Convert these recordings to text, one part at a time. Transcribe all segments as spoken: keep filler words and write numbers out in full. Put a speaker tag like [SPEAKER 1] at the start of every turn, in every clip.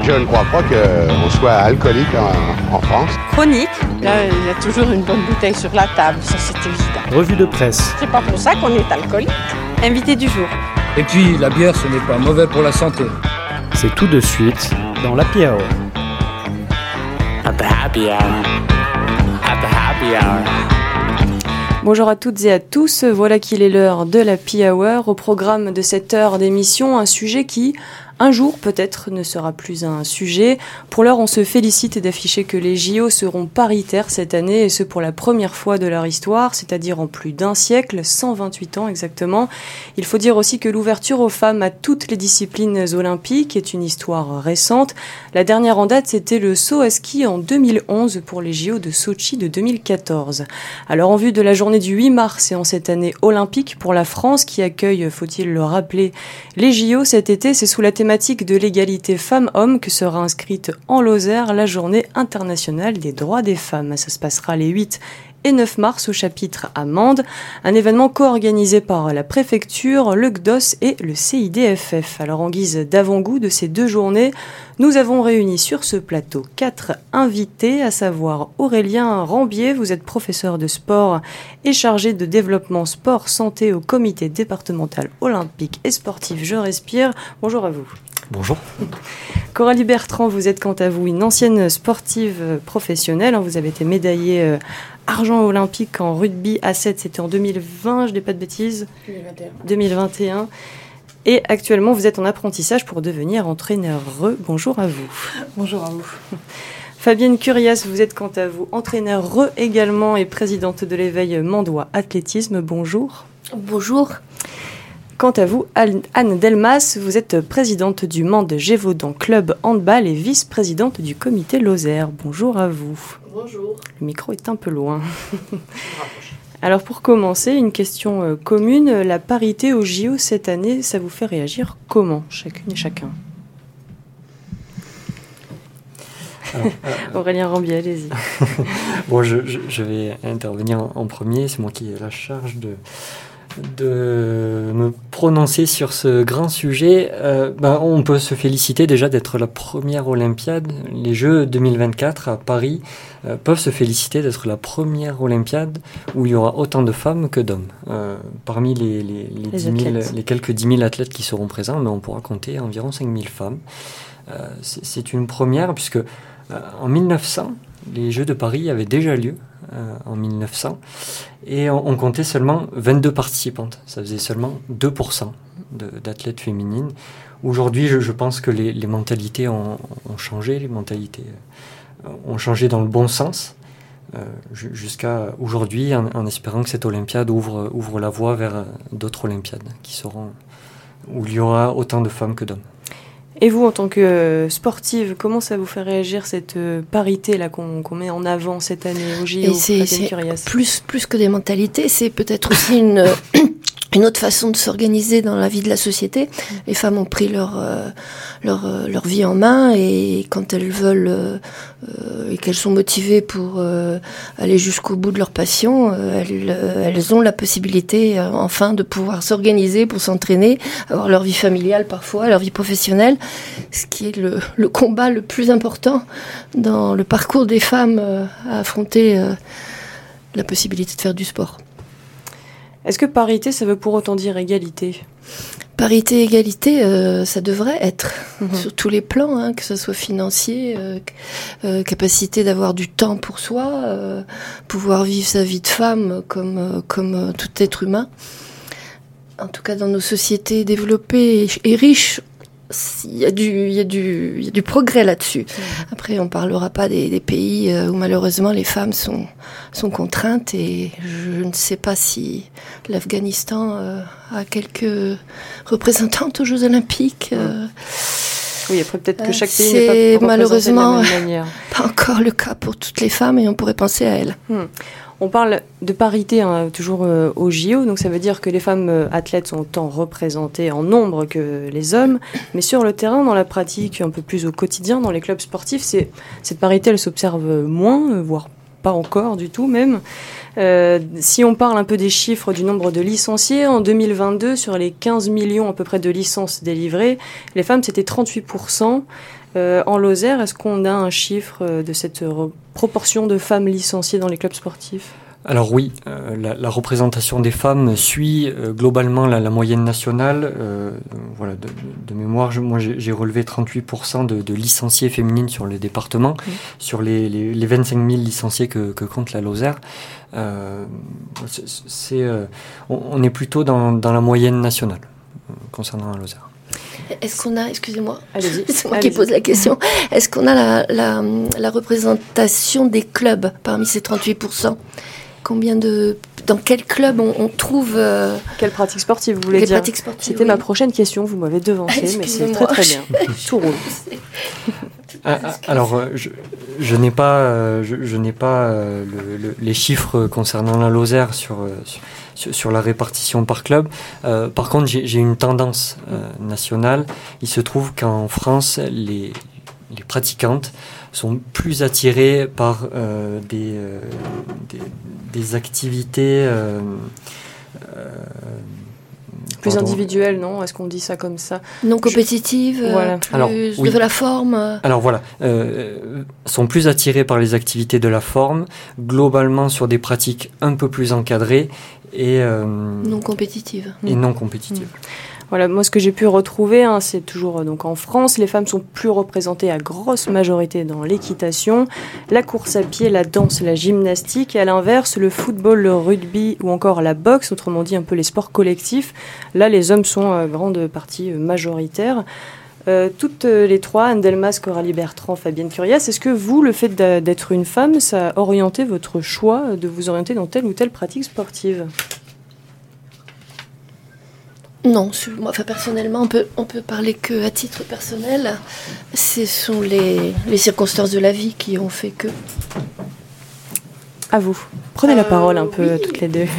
[SPEAKER 1] Je ne crois pas qu'on soit alcoolique en, en France.
[SPEAKER 2] Chronique.
[SPEAKER 3] Là, il y a toujours une bonne bouteille sur la table, ça c'est évident.
[SPEAKER 4] Revue de presse.
[SPEAKER 3] C'est pas pour ça qu'on est alcoolique.
[SPEAKER 2] Invité du jour.
[SPEAKER 5] Et puis, la bière, ce n'est pas mauvais pour la santé.
[SPEAKER 4] C'est tout de suite dans l'Happy Hour.
[SPEAKER 6] At the happy hour. At the happy hour.
[SPEAKER 2] Bonjour à toutes et à tous, voilà qu'il est l'heure de l'Happy Hour. Au programme de cette heure d'émission, un sujet qui, un jour peut-être, ne sera plus un sujet. Pour l'heure, on se félicite d'afficher que les J O seront paritaires cette année, et ce pour la première fois de leur histoire, c'est-à-dire en plus d'un siècle, cent vingt-huit ans exactement. Il faut dire aussi que l'ouverture aux femmes à toutes les disciplines olympiques est une histoire récente. La dernière en date, c'était le saut à ski en deux mille onze pour les J O de Sotchi de deux mille quatorze. Alors en vue de la journée du huit mars et en cette année olympique pour la France qui accueille, faut-il le rappeler, les J O cet été, c'est sous la thématique de l'égalité femmes-hommes que sera inscrite en Lozère la journée internationale des droits des femmes. Ça se passera les huit et neuf mars au chapitre à Mende, un événement co-organisé par la préfecture, le C D O S et le C I D F F. Alors en guise d'avant-goût de ces deux journées, nous avons réuni sur ce plateau quatre invités, à savoir Aurélien Rambier, vous êtes professeur de sport et chargé de développement sport santé au comité départemental olympique et sportif Je Respire. Bonjour à vous.
[SPEAKER 7] Bonjour.
[SPEAKER 2] Coralie Bertrand, vous êtes quant à vous une ancienne sportive professionnelle. Vous avez été médaillée euh, argent olympique en rugby à sept, c'était en deux mille vingt, je ne dis pas de bêtises.
[SPEAKER 3] deux mille vingt et un.
[SPEAKER 2] deux mille vingt et un. Et actuellement, vous êtes en apprentissage pour devenir entraîneur. Bonjour à vous.
[SPEAKER 3] Bonjour à vous.
[SPEAKER 2] Fabienne Curias, vous êtes quant à vous entraîneur également et présidente de l'éveil Mandois Athlétisme. Bonjour.
[SPEAKER 8] Bonjour.
[SPEAKER 2] Quant à vous, Anne Delmas, vous êtes présidente du Mende Gévaudan Club Handball et vice-présidente du comité Lozère. Bonjour à vous.
[SPEAKER 3] Bonjour.
[SPEAKER 2] Le micro est un peu loin. Alors pour commencer, une question euh, commune. La parité au J O cette année, ça vous fait réagir comment, chacune et chacun? Alors, euh, Aurélien Rambier, allez-y.
[SPEAKER 7] Bon, je, je, je vais intervenir en, en premier. C'est moi qui ai la charge de... de me prononcer sur ce grand sujet. Euh, ben, on peut se féliciter déjà d'être la première Olympiade. Les Jeux deux mille vingt-quatre à Paris euh, peuvent se féliciter d'être la première Olympiade où il y aura autant de femmes que d'hommes. Euh, parmi les, les, les,
[SPEAKER 2] les,
[SPEAKER 7] dix mille, les quelques dix mille athlètes qui seront présents, ben, on pourra compter environ cinq mille femmes. Euh, c'est, c'est une première puisque euh, en mille neuf cents, les Jeux de Paris avaient déjà lieu. Euh, en mille neuf cents, et on, on comptait seulement vingt-deux participantes. Ça faisait seulement deux pour cent de, d'athlètes féminines. Aujourd'hui, je, je pense que les, les mentalités ont, ont changé, les mentalités euh, ont changé dans le bon sens, euh, jusqu'à aujourd'hui, en, en espérant que cette Olympiade ouvre, ouvre la voie vers d'autres Olympiades qui seront, où il y aura autant de femmes que d'hommes.
[SPEAKER 2] Et vous, en tant que sportive, comment ça vous fait réagir cette parité là qu'on, qu'on met en avant cette année au J O?
[SPEAKER 8] Et c'est, c'est plus, plus que des mentalités, c'est peut-être aussi une, une autre façon de s'organiser dans la vie de la société. Les femmes ont pris leur, euh, leur, euh, leur vie en main, et quand elles veulent euh, et qu'elles sont motivées pour euh, aller jusqu'au bout de leur passion, euh, elles, euh, elles ont la possibilité euh, enfin de pouvoir s'organiser pour s'entraîner, avoir leur vie familiale parfois, leur vie professionnelle, ce qui est le, le combat le plus important dans le parcours des femmes euh, à affronter euh, la possibilité de faire du sport.
[SPEAKER 2] Est-ce que parité, ça veut pour autant dire égalité ?
[SPEAKER 8] Parité, égalité, euh, ça devrait être, mmh. sur tous les plans, hein, que ce soit financier, euh, euh, capacité d'avoir du temps pour soi, euh, pouvoir vivre sa vie de femme comme, euh, comme euh, tout être humain. En tout cas, dans nos sociétés développées et, et riches, il y a du, il y a du, il y a du progrès là-dessus. Mmh. Après, on parlera pas des, des pays où malheureusement les femmes sont, sont contraintes, et je ne sais pas si l'Afghanistan euh, a quelques représentantes aux Jeux Olympiques. Euh,
[SPEAKER 2] oui, après peut-être que chaque pays
[SPEAKER 8] c'est
[SPEAKER 2] n'est pas représenté
[SPEAKER 8] malheureusement
[SPEAKER 2] de la même manière.
[SPEAKER 8] Pas encore le cas pour toutes les femmes, et on pourrait penser à elles.
[SPEAKER 2] Mmh. On parle de parité hein, toujours euh, au J O, donc ça veut dire que les femmes euh, athlètes sont autant représentées en nombre que les hommes, mais sur le terrain, dans la pratique, un peu plus au quotidien, dans les clubs sportifs, c'est, cette parité, elle s'observe moins, euh, voire pas encore du tout même. Euh, si on parle un peu des chiffres du nombre de licenciés, en deux mille vingt-deux, sur les quinze millions à peu près de licences délivrées, les femmes c'était trente-huit pour cent. Euh, en Lozère, est-ce qu'on a un chiffre de cette re- proportion de femmes licenciées dans les clubs sportifs ?
[SPEAKER 7] Alors oui, euh, la, la représentation des femmes suit euh, globalement la, la moyenne nationale. Euh, voilà, de, de mémoire, je, moi j'ai, j'ai relevé trente-huit pour cent de, de licenciées féminines sur le département, mmh. sur les, les, les vingt-cinq mille licenciés que, que compte la Lozère. Euh, c'est, c'est, euh, on, on est plutôt dans, dans la moyenne nationale euh, concernant la Lozère.
[SPEAKER 8] Est-ce qu'on a, excusez-moi,
[SPEAKER 2] Allez-y.
[SPEAKER 8] c'est moi
[SPEAKER 2] Allez-y.
[SPEAKER 8] qui pose la question, est-ce qu'on a la, la, la représentation des clubs parmi ces trente-huit pour cent ? Combien de, dans quel club on, on trouve euh,
[SPEAKER 2] Quelle pratique sportive vous voulez
[SPEAKER 8] quelle
[SPEAKER 2] dire ?
[SPEAKER 8] pratique sportive,
[SPEAKER 2] C'était
[SPEAKER 8] oui.
[SPEAKER 2] ma prochaine question, vous m'avez devancé, mais c'est très très bien. Tout roule.
[SPEAKER 7] Ah, ah, alors, euh, je, je n'ai pas, euh, je, je n'ai pas euh, le, le, les chiffres concernant la Lozère sur, euh, sur, sur la répartition par club. Euh, par contre, j'ai, j'ai une tendance euh, nationale. Il se trouve qu'en France, les, les pratiquantes sont plus attirées par euh, des, euh, des, des activités... Euh, euh,
[SPEAKER 2] Plus
[SPEAKER 7] pardon.
[SPEAKER 2] individuelle, non ? Est-ce qu'on dit ça comme ça ?
[SPEAKER 8] Non compétitive,
[SPEAKER 2] Je...
[SPEAKER 8] euh,
[SPEAKER 2] voilà.
[SPEAKER 8] plus
[SPEAKER 7] Alors, oui.
[SPEAKER 8] de la forme euh.
[SPEAKER 7] Alors voilà, euh, sont plus attirés par les activités de la forme, globalement sur des pratiques un peu plus encadrées et, euh,
[SPEAKER 8] non compétitive.
[SPEAKER 7] et non compétitives.
[SPEAKER 2] Mmh. Voilà, moi ce que j'ai pu retrouver, hein, c'est toujours euh, donc en France, les femmes sont plus représentées à grosse majorité dans l'équitation, la course à pied, la danse, la gymnastique, et à l'inverse, le football, le rugby ou encore la boxe, autrement dit un peu les sports collectifs. Là, les hommes sont à grande partie euh, majoritaires. Euh, toutes euh, les trois, Anne Delmas, Coralie Bertrand, Fabienne Curias, est-ce que vous, le fait d'a- d'être une femme, ça a orienté votre choix de vous orienter dans telle ou telle pratique sportive ?
[SPEAKER 8] Non, sur- moi, enfin, personnellement, on peut, on peut parler qu'à titre personnel. Ce sont les, les circonstances de la vie qui ont fait que.
[SPEAKER 2] À vous. Prenez la
[SPEAKER 9] Euh,
[SPEAKER 2] parole un peu,
[SPEAKER 9] oui.
[SPEAKER 2] toutes les deux.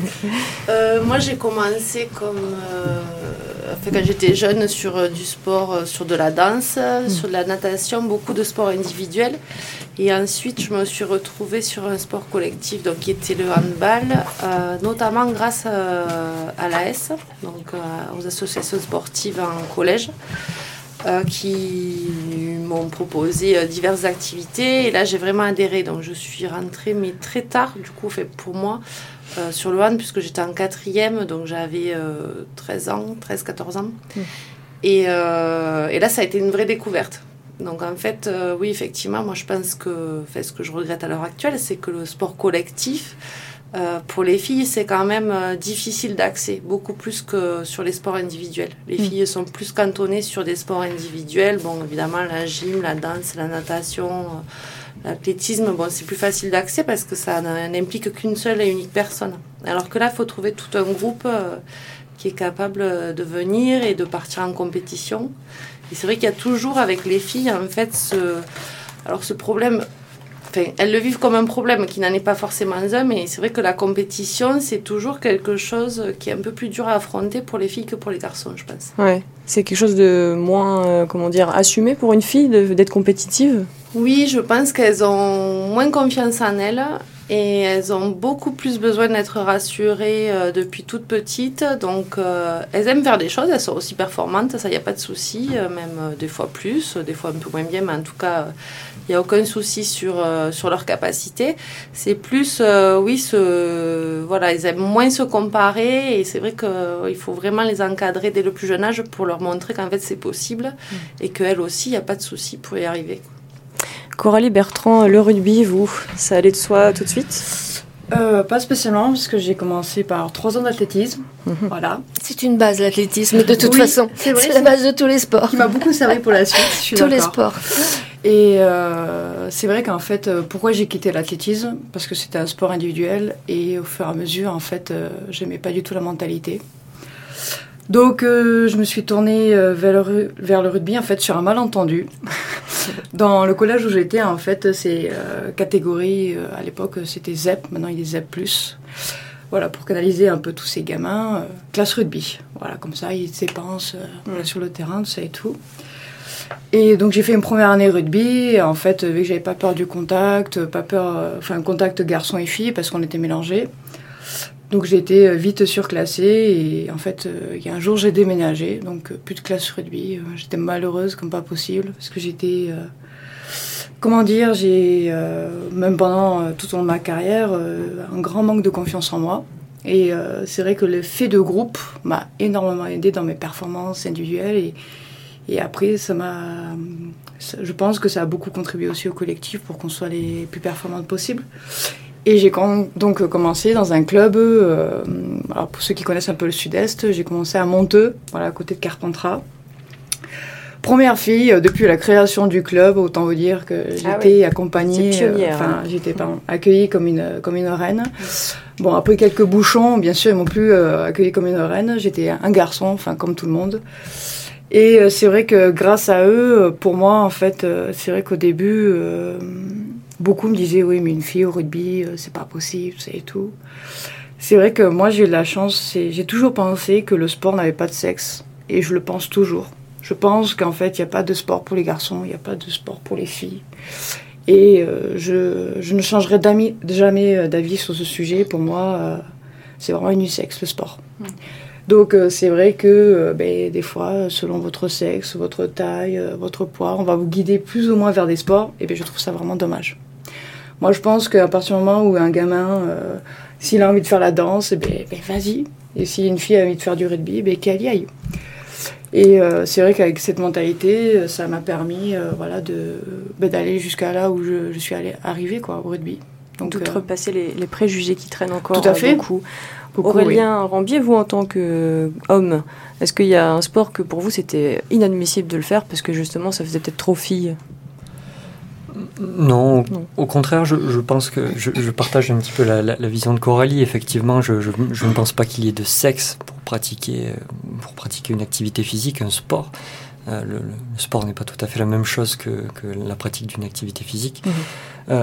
[SPEAKER 9] Euh, moi, j'ai commencé comme euh, enfin, quand j'étais jeune sur euh, du sport, euh, sur de la danse, mmh. sur de la natation, beaucoup de sports individuels. Et ensuite, je me suis retrouvée sur un sport collectif, donc qui était le handball, euh, notamment grâce euh, à l'A S, donc euh, aux associations sportives en collège. Euh, qui m'ont proposé euh, diverses activités et là j'ai vraiment adhéré, donc je suis rentrée mais très tard du coup fait pour moi euh, sur le hand puisque j'étais en quatrième, donc j'avais euh, treize ans, treize quatorze ans mmh. et, euh, et là ça a été une vraie découverte. Donc en fait euh, oui effectivement moi je pense que fait, ce que je regrette à l'heure actuelle c'est que le sport collectif Euh, pour les filles, c'est quand même euh, difficile d'accès, beaucoup plus que sur les sports individuels. Les mmh. filles sont plus cantonnées sur des sports individuels. Bon, évidemment, la gym, la danse, la natation, euh, l'athlétisme, bon, c'est plus facile d'accès parce que ça n'implique qu'une seule et unique personne. Alors que là, il faut trouver tout un groupe euh, qui est capable de venir et de partir en compétition. Et c'est vrai qu'il y a toujours avec les filles, en fait, ce, alors ce problème... Enfin, elles le vivent comme un problème qui n'en est pas forcément un, mais c'est vrai que la compétition, c'est toujours quelque chose qui est un peu plus dur à affronter pour les filles que pour les garçons, je pense.
[SPEAKER 2] Ouais, c'est quelque chose de moins, euh, comment dire, assumé pour une fille de, d'être compétitive ?
[SPEAKER 9] Oui, je pense qu'elles ont moins confiance en elles et elles ont beaucoup plus besoin d'être rassurées euh, depuis toute petite. Donc, euh, elles aiment faire des choses, elles sont aussi performantes, ça, il n'y a pas de souci, euh, même euh, des fois plus, des fois un peu moins bien, mais en tout cas... Euh, il n'y a aucun souci sur, euh, sur leur capacité. C'est plus, euh, oui, ce, voilà, ils aiment moins se comparer et c'est vrai qu'il euh, faut vraiment les encadrer dès le plus jeune âge pour leur montrer qu'en fait c'est possible mmh. et qu'elles aussi, il n'y a pas de souci pour y arriver.
[SPEAKER 2] Coralie Bertrand, le rugby, vous, ça allait de soi tout de suite ?
[SPEAKER 10] Euh, pas spécialement, parce que j'ai commencé par trois ans d'athlétisme. Mmh. Voilà.
[SPEAKER 8] C'est une base, l'athlétisme, de toute
[SPEAKER 10] oui,
[SPEAKER 8] façon.
[SPEAKER 10] C'est, vrai,
[SPEAKER 8] c'est,
[SPEAKER 10] c'est
[SPEAKER 8] la base de tous les sports.
[SPEAKER 10] Qui m'a beaucoup servi pour la suite, je suis
[SPEAKER 8] tous
[SPEAKER 10] d'accord.
[SPEAKER 8] les sports.
[SPEAKER 10] Et euh, c'est vrai qu'en fait, euh, pourquoi j'ai quitté l'athlétisme ? Parce que c'était un sport individuel et au fur et à mesure, en fait, euh, j'aimais pas du tout la mentalité. Donc, euh, je me suis tournée euh, vers, le, vers le rugby, en fait, sur un malentendu. Dans le collège où j'étais, en fait, c'est euh, catégorie, euh, à l'époque, c'était Z E P, maintenant il est Z E P plus. Voilà, pour canaliser un peu tous ces gamins, euh, classe rugby. Voilà, comme ça, ils dépensent euh, voilà, sur le terrain, tout ça et tout. Et donc j'ai fait une première année rugby. Et en fait, vu que j'avais pas peur du contact, pas peur, euh, enfin contact garçon et fille parce qu'on était mélangés. Donc j'ai été vite surclassée et en fait, euh, il y a un jour j'ai déménagé, donc euh, plus de classe rugby. Euh, j'étais malheureuse comme pas possible parce que j'étais, euh, comment dire, j'ai euh, même pendant euh, tout au long de ma carrière euh, un grand manque de confiance en moi. Et euh, c'est vrai que le fait de groupe m'a énormément aidée dans mes performances individuelles et Et après, ça m'a, ça, je pense que ça a beaucoup contribué aussi au collectif pour qu'on soit les plus performantes possibles. Et j'ai con, donc commencé dans un club, euh, alors pour ceux qui connaissent un peu le Sud-Est, j'ai commencé à Monteux, voilà, à côté de Carpentras. Première fille, euh, depuis la création du club, autant vous dire que j'étais ah oui. accompagnée,
[SPEAKER 2] pionnière,
[SPEAKER 10] enfin,
[SPEAKER 2] hein.
[SPEAKER 10] j'étais pardon, accueillie comme une, comme une reine. Bon, après quelques bouchons, bien sûr, ils m'ont plus euh, accueillie comme une reine. J'étais un garçon, enfin, comme tout le monde. Et euh, c'est vrai que grâce à eux, pour moi, en fait, euh, c'est vrai qu'au début, euh, beaucoup me disaient, oui, mais une fille au rugby, euh, c'est pas possible, c'est tout. C'est vrai que moi, j'ai eu de la chance, c'est, j'ai toujours pensé que le sport n'avait pas de sexe, et je le pense toujours. Je pense qu'en fait, il n'y a pas de sport pour les garçons, il n'y a pas de sport pour les filles. Et euh, je, je ne changerai jamais d'avis sur ce sujet. Pour moi, euh, c'est vraiment unisexe, le sport. Mmh. Donc euh, c'est vrai que euh, ben, des fois, selon votre sexe, votre taille, euh, votre poids, on va vous guider plus ou moins vers des sports, et ben, je trouve ça vraiment dommage. Moi je pense qu'à partir du moment où un gamin, euh, s'il a envie de faire la danse, ben, ben, vas-y. Et si une fille a envie de faire du rugby, ben, qu'elle y aille. Et euh, c'est vrai qu'avec cette mentalité, ça m'a permis euh, voilà, de, ben, d'aller jusqu'à là où je, je suis allée, arrivée quoi, au rugby.
[SPEAKER 2] Donc d'outrepasser euh, les, les préjugés qui traînent encore
[SPEAKER 10] tout à fait.
[SPEAKER 2] beaucoup. Beaucoup, Aurélien oui. Rambier, vous en tant qu'homme, est-ce qu'il y a un sport que pour vous c'était inadmissible de le faire parce que justement ça faisait peut-être trop fille ?
[SPEAKER 7] Non, non, au contraire, je, je pense que je, je partage un petit peu la, la, la vision de Coralie. Effectivement, je, je, je ne pense pas qu'il y ait de sexe pour pratiquer, pour pratiquer une activité physique, un sport. Euh, le, le sport n'est pas tout à fait la même chose que, que la pratique d'une activité physique. Mmh. Euh,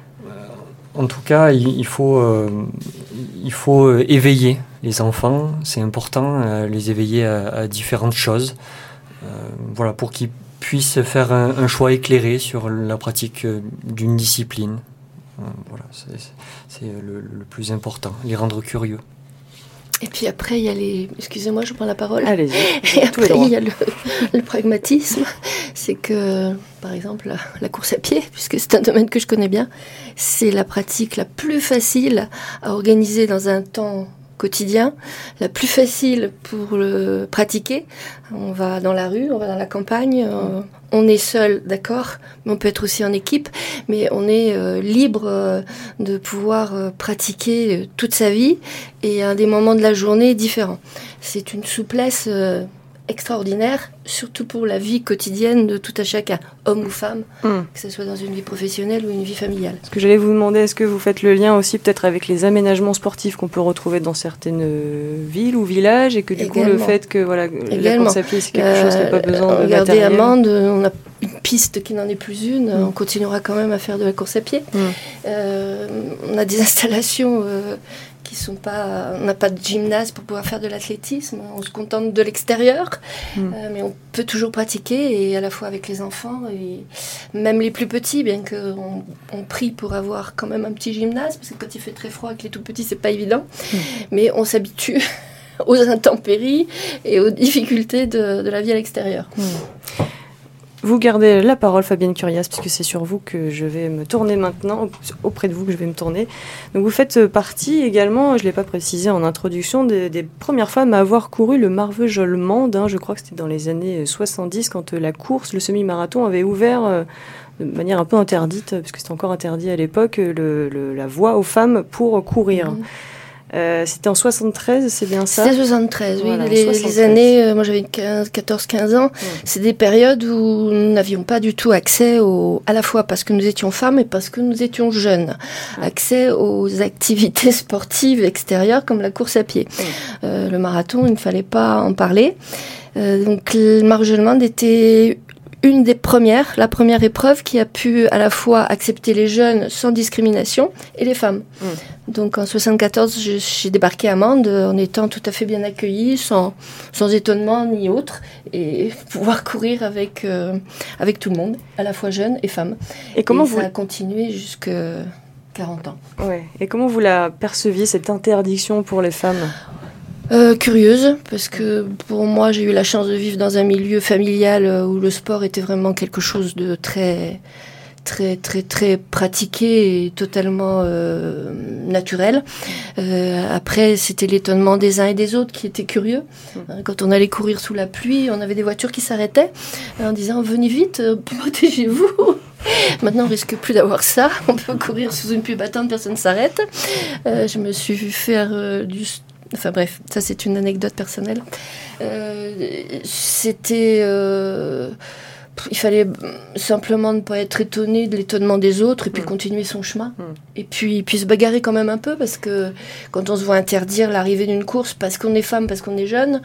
[SPEAKER 7] En tout cas, il, il, faut, euh, il faut éveiller les enfants, c'est important, euh, les éveiller à, à différentes choses, euh, voilà, pour qu'ils puissent faire un, un choix éclairé sur la pratique d'une discipline. Euh, voilà, c'est, c'est le, le plus important, les rendre curieux.
[SPEAKER 8] Et puis après, il y a les... Excusez-moi, je prends la parole.
[SPEAKER 2] Allez-y.
[SPEAKER 8] Et après, il y a le, le pragmatisme. C'est que, par exemple, la, la course à pied, puisque c'est un domaine que je connais bien, c'est la pratique la plus facile à organiser dans un temps quotidien, la plus facile pour le pratiquer. On va dans la rue, on va dans la campagne, on, on est seul, d'accord, mais on peut être aussi en équipe, mais on est euh, libre euh, de pouvoir euh, pratiquer euh, toute sa vie et à des moments de la journée différents. C'est une souplesse euh, extraordinaire, surtout pour la vie quotidienne de tout à chacun, homme ou femme, mmh. que ce soit dans une vie professionnelle ou une vie familiale.
[SPEAKER 2] Ce que j'allais vous demander, est-ce que vous faites le lien aussi peut-être avec les aménagements sportifs qu'on peut retrouver dans certaines villes ou villages, et que du Également. coup le fait que voilà, la course à pied c'est quelque euh, chose qui n'a pas besoin de
[SPEAKER 8] regardez
[SPEAKER 2] matériel.
[SPEAKER 8] Regardez Amande, on a une piste qui n'en est plus une, mmh. on continuera quand même à faire de la course à pied. Mmh. Euh, on a des installations... Euh, qui sont pas, on n'a pas de gymnase pour pouvoir faire de l'athlétisme, on se contente de l'extérieur, mmh. euh, mais on peut toujours pratiquer, et à la fois avec les enfants, et même les plus petits, bien qu'on on prie pour avoir quand même un petit gymnase, parce que quand il fait très froid avec les tout petits, c'est pas évident, mmh. mais on s'habitue aux intempéries et aux difficultés de, de la vie à l'extérieur. Mmh.
[SPEAKER 2] Vous gardez la parole, Fabienne Curias, puisque c'est sur vous que je vais me tourner maintenant, auprès de vous que je vais me tourner. Donc vous faites partie également, je ne l'ai pas précisé en introduction, des, des premières femmes à avoir couru le Marvejols-Mende, hein, je crois que c'était dans les années soixante-dix, quand la course, le semi-marathon avait ouvert euh, de manière un peu interdite, puisque c'était encore interdit à l'époque, le, le, la voie aux femmes pour courir. Mmh. Euh, c'était en soixante-treize, c'est bien ça ?
[SPEAKER 8] C'était soixante-treize, oui. Voilà, les, soixante-treize. Les années, euh, moi j'avais quatorze quinze ans, mmh. c'est des périodes où nous n'avions pas du tout accès, au, à la fois parce que nous étions femmes et parce que nous étions jeunes, mmh. accès aux activités sportives extérieures comme la course à pied. Mmh. Euh, le marathon, il ne fallait pas en parler. Euh, donc le Marvejols-Mende était une des premières, la première épreuve qui a pu à la fois accepter les jeunes sans discrimination et les femmes. Mmh. Donc en soixante-quatorze, je, j'ai débarqué à Mende en étant tout à fait bien accueillie, sans, sans étonnement ni autre, et pouvoir courir avec, euh, avec tout le monde, à la fois jeunes et femmes. Et comment et vous... ça a continué jusqu'à quarante ans.
[SPEAKER 2] Ouais. Et comment vous la perceviez, cette interdiction pour les femmes ?
[SPEAKER 8] Euh, curieuse, parce que pour moi, j'ai eu la chance de vivre dans un milieu familial où le sport était vraiment quelque chose de très, très, très, très pratiqué et totalement euh, naturel. Euh, après, c'était l'étonnement des uns et des autres qui étaient curieux. Quand on allait courir sous la pluie, on avait des voitures qui s'arrêtaient en disant « Venez vite, protégez-vous !» Maintenant, on risque plus d'avoir ça. On peut courir sous une pluie battante, personne ne s'arrête. Euh, je me suis vu faire euh, du... Enfin bref, ça c'est une anecdote personnelle. Euh, c'était... Euh, il fallait simplement ne pas être étonné de l'étonnement des autres et puis mmh. continuer son chemin. Mmh. Et puis, puis se bagarrer quand même un peu, parce que quand on se voit interdire l'arrivée d'une course parce qu'on est femme, parce qu'on est jeune...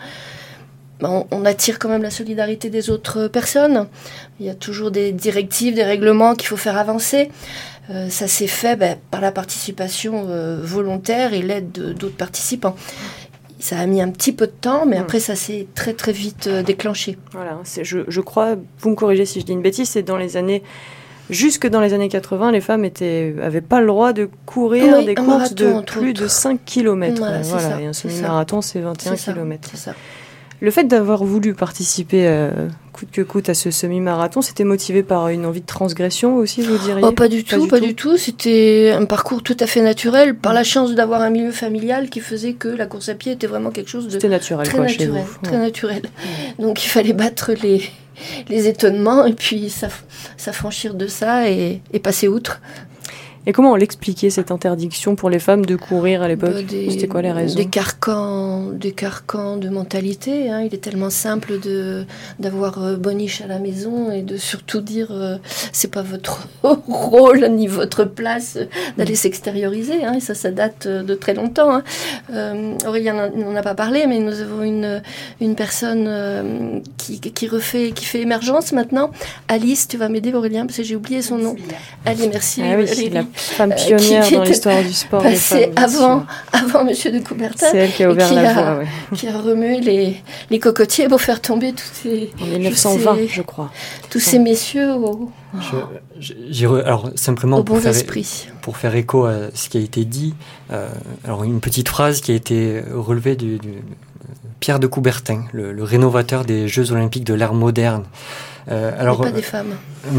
[SPEAKER 8] On, on attire quand même la solidarité des autres personnes. Il y a toujours des directives, des règlements qu'il faut faire avancer. Euh, ça s'est fait ben, par la participation euh, volontaire et l'aide de, d'autres participants. Ça a mis un petit peu de temps, mais mmh. après ça s'est très très vite euh, déclenché. Voilà,
[SPEAKER 2] c'est, je, je crois, vous me corrigez si je dis une bêtise, c'est dans les années... Jusque dans les années quatre-vingts, les femmes n'avaient pas le droit de courir oui, des courses marathon, de plus autres. de cinq kilomètres. Voilà, voilà. Et un semi-marathon, c'est vingt et un kilomètres. C'est ça. Le fait d'avoir voulu participer euh, coûte que coûte à ce semi-marathon, c'était motivé par une envie de transgression aussi, vous diriez ?
[SPEAKER 8] Oh, pas du pas tout, du pas tout. du tout. C'était un parcours tout à fait naturel, par la chance d'avoir un milieu familial qui faisait que la course à pied était vraiment quelque chose de
[SPEAKER 2] c'était naturel,
[SPEAKER 8] très
[SPEAKER 2] quoi,
[SPEAKER 8] naturel,
[SPEAKER 2] chez vous.
[SPEAKER 8] Très ouais. naturel. Donc il fallait battre les, les étonnements et puis s'affranchir de ça et, et passer outre.
[SPEAKER 2] Et comment on l'expliquait, cette interdiction pour les femmes de courir à l'époque ? Des, C'était quoi les raisons ?
[SPEAKER 8] Des carcans, des carcans de mentalité. Hein. Il est tellement simple de, d'avoir euh, Boniche à la maison et de surtout dire euh, c'est pas votre rôle ni votre place d'aller mmh. s'extérioriser. Hein. Et ça, ça date de très longtemps. Hein. Euh, Aurélien n'en a pas parlé, mais nous avons une, une personne euh, qui, qui, refait, qui fait émergence maintenant. Alice, tu vas m'aider Aurélien, parce que j'ai oublié son nom. Alice, merci.
[SPEAKER 2] Ah oui, la femme pionnière euh, dans l'histoire du sport.
[SPEAKER 8] Passée avant, avant Monsieur de Coubertin.
[SPEAKER 2] C'est elle qui a ouvert la voie, oui.
[SPEAKER 8] Qui a remué les, les cocotiers pour faire tomber tous ces...
[SPEAKER 2] En dix-neuf cent vingt, je, sais, je crois.
[SPEAKER 8] Tous ces messieurs au...
[SPEAKER 7] Je, j'ai re, alors, simplement
[SPEAKER 8] au
[SPEAKER 7] pour,
[SPEAKER 8] bon
[SPEAKER 7] faire,
[SPEAKER 8] esprit.
[SPEAKER 7] pour faire écho à ce qui a été dit, euh, alors une petite phrase qui a été relevée du, du Pierre de Coubertin, le, le rénovateur des Jeux Olympiques de l'ère moderne.
[SPEAKER 8] Euh, alors, Mais pas des femmes.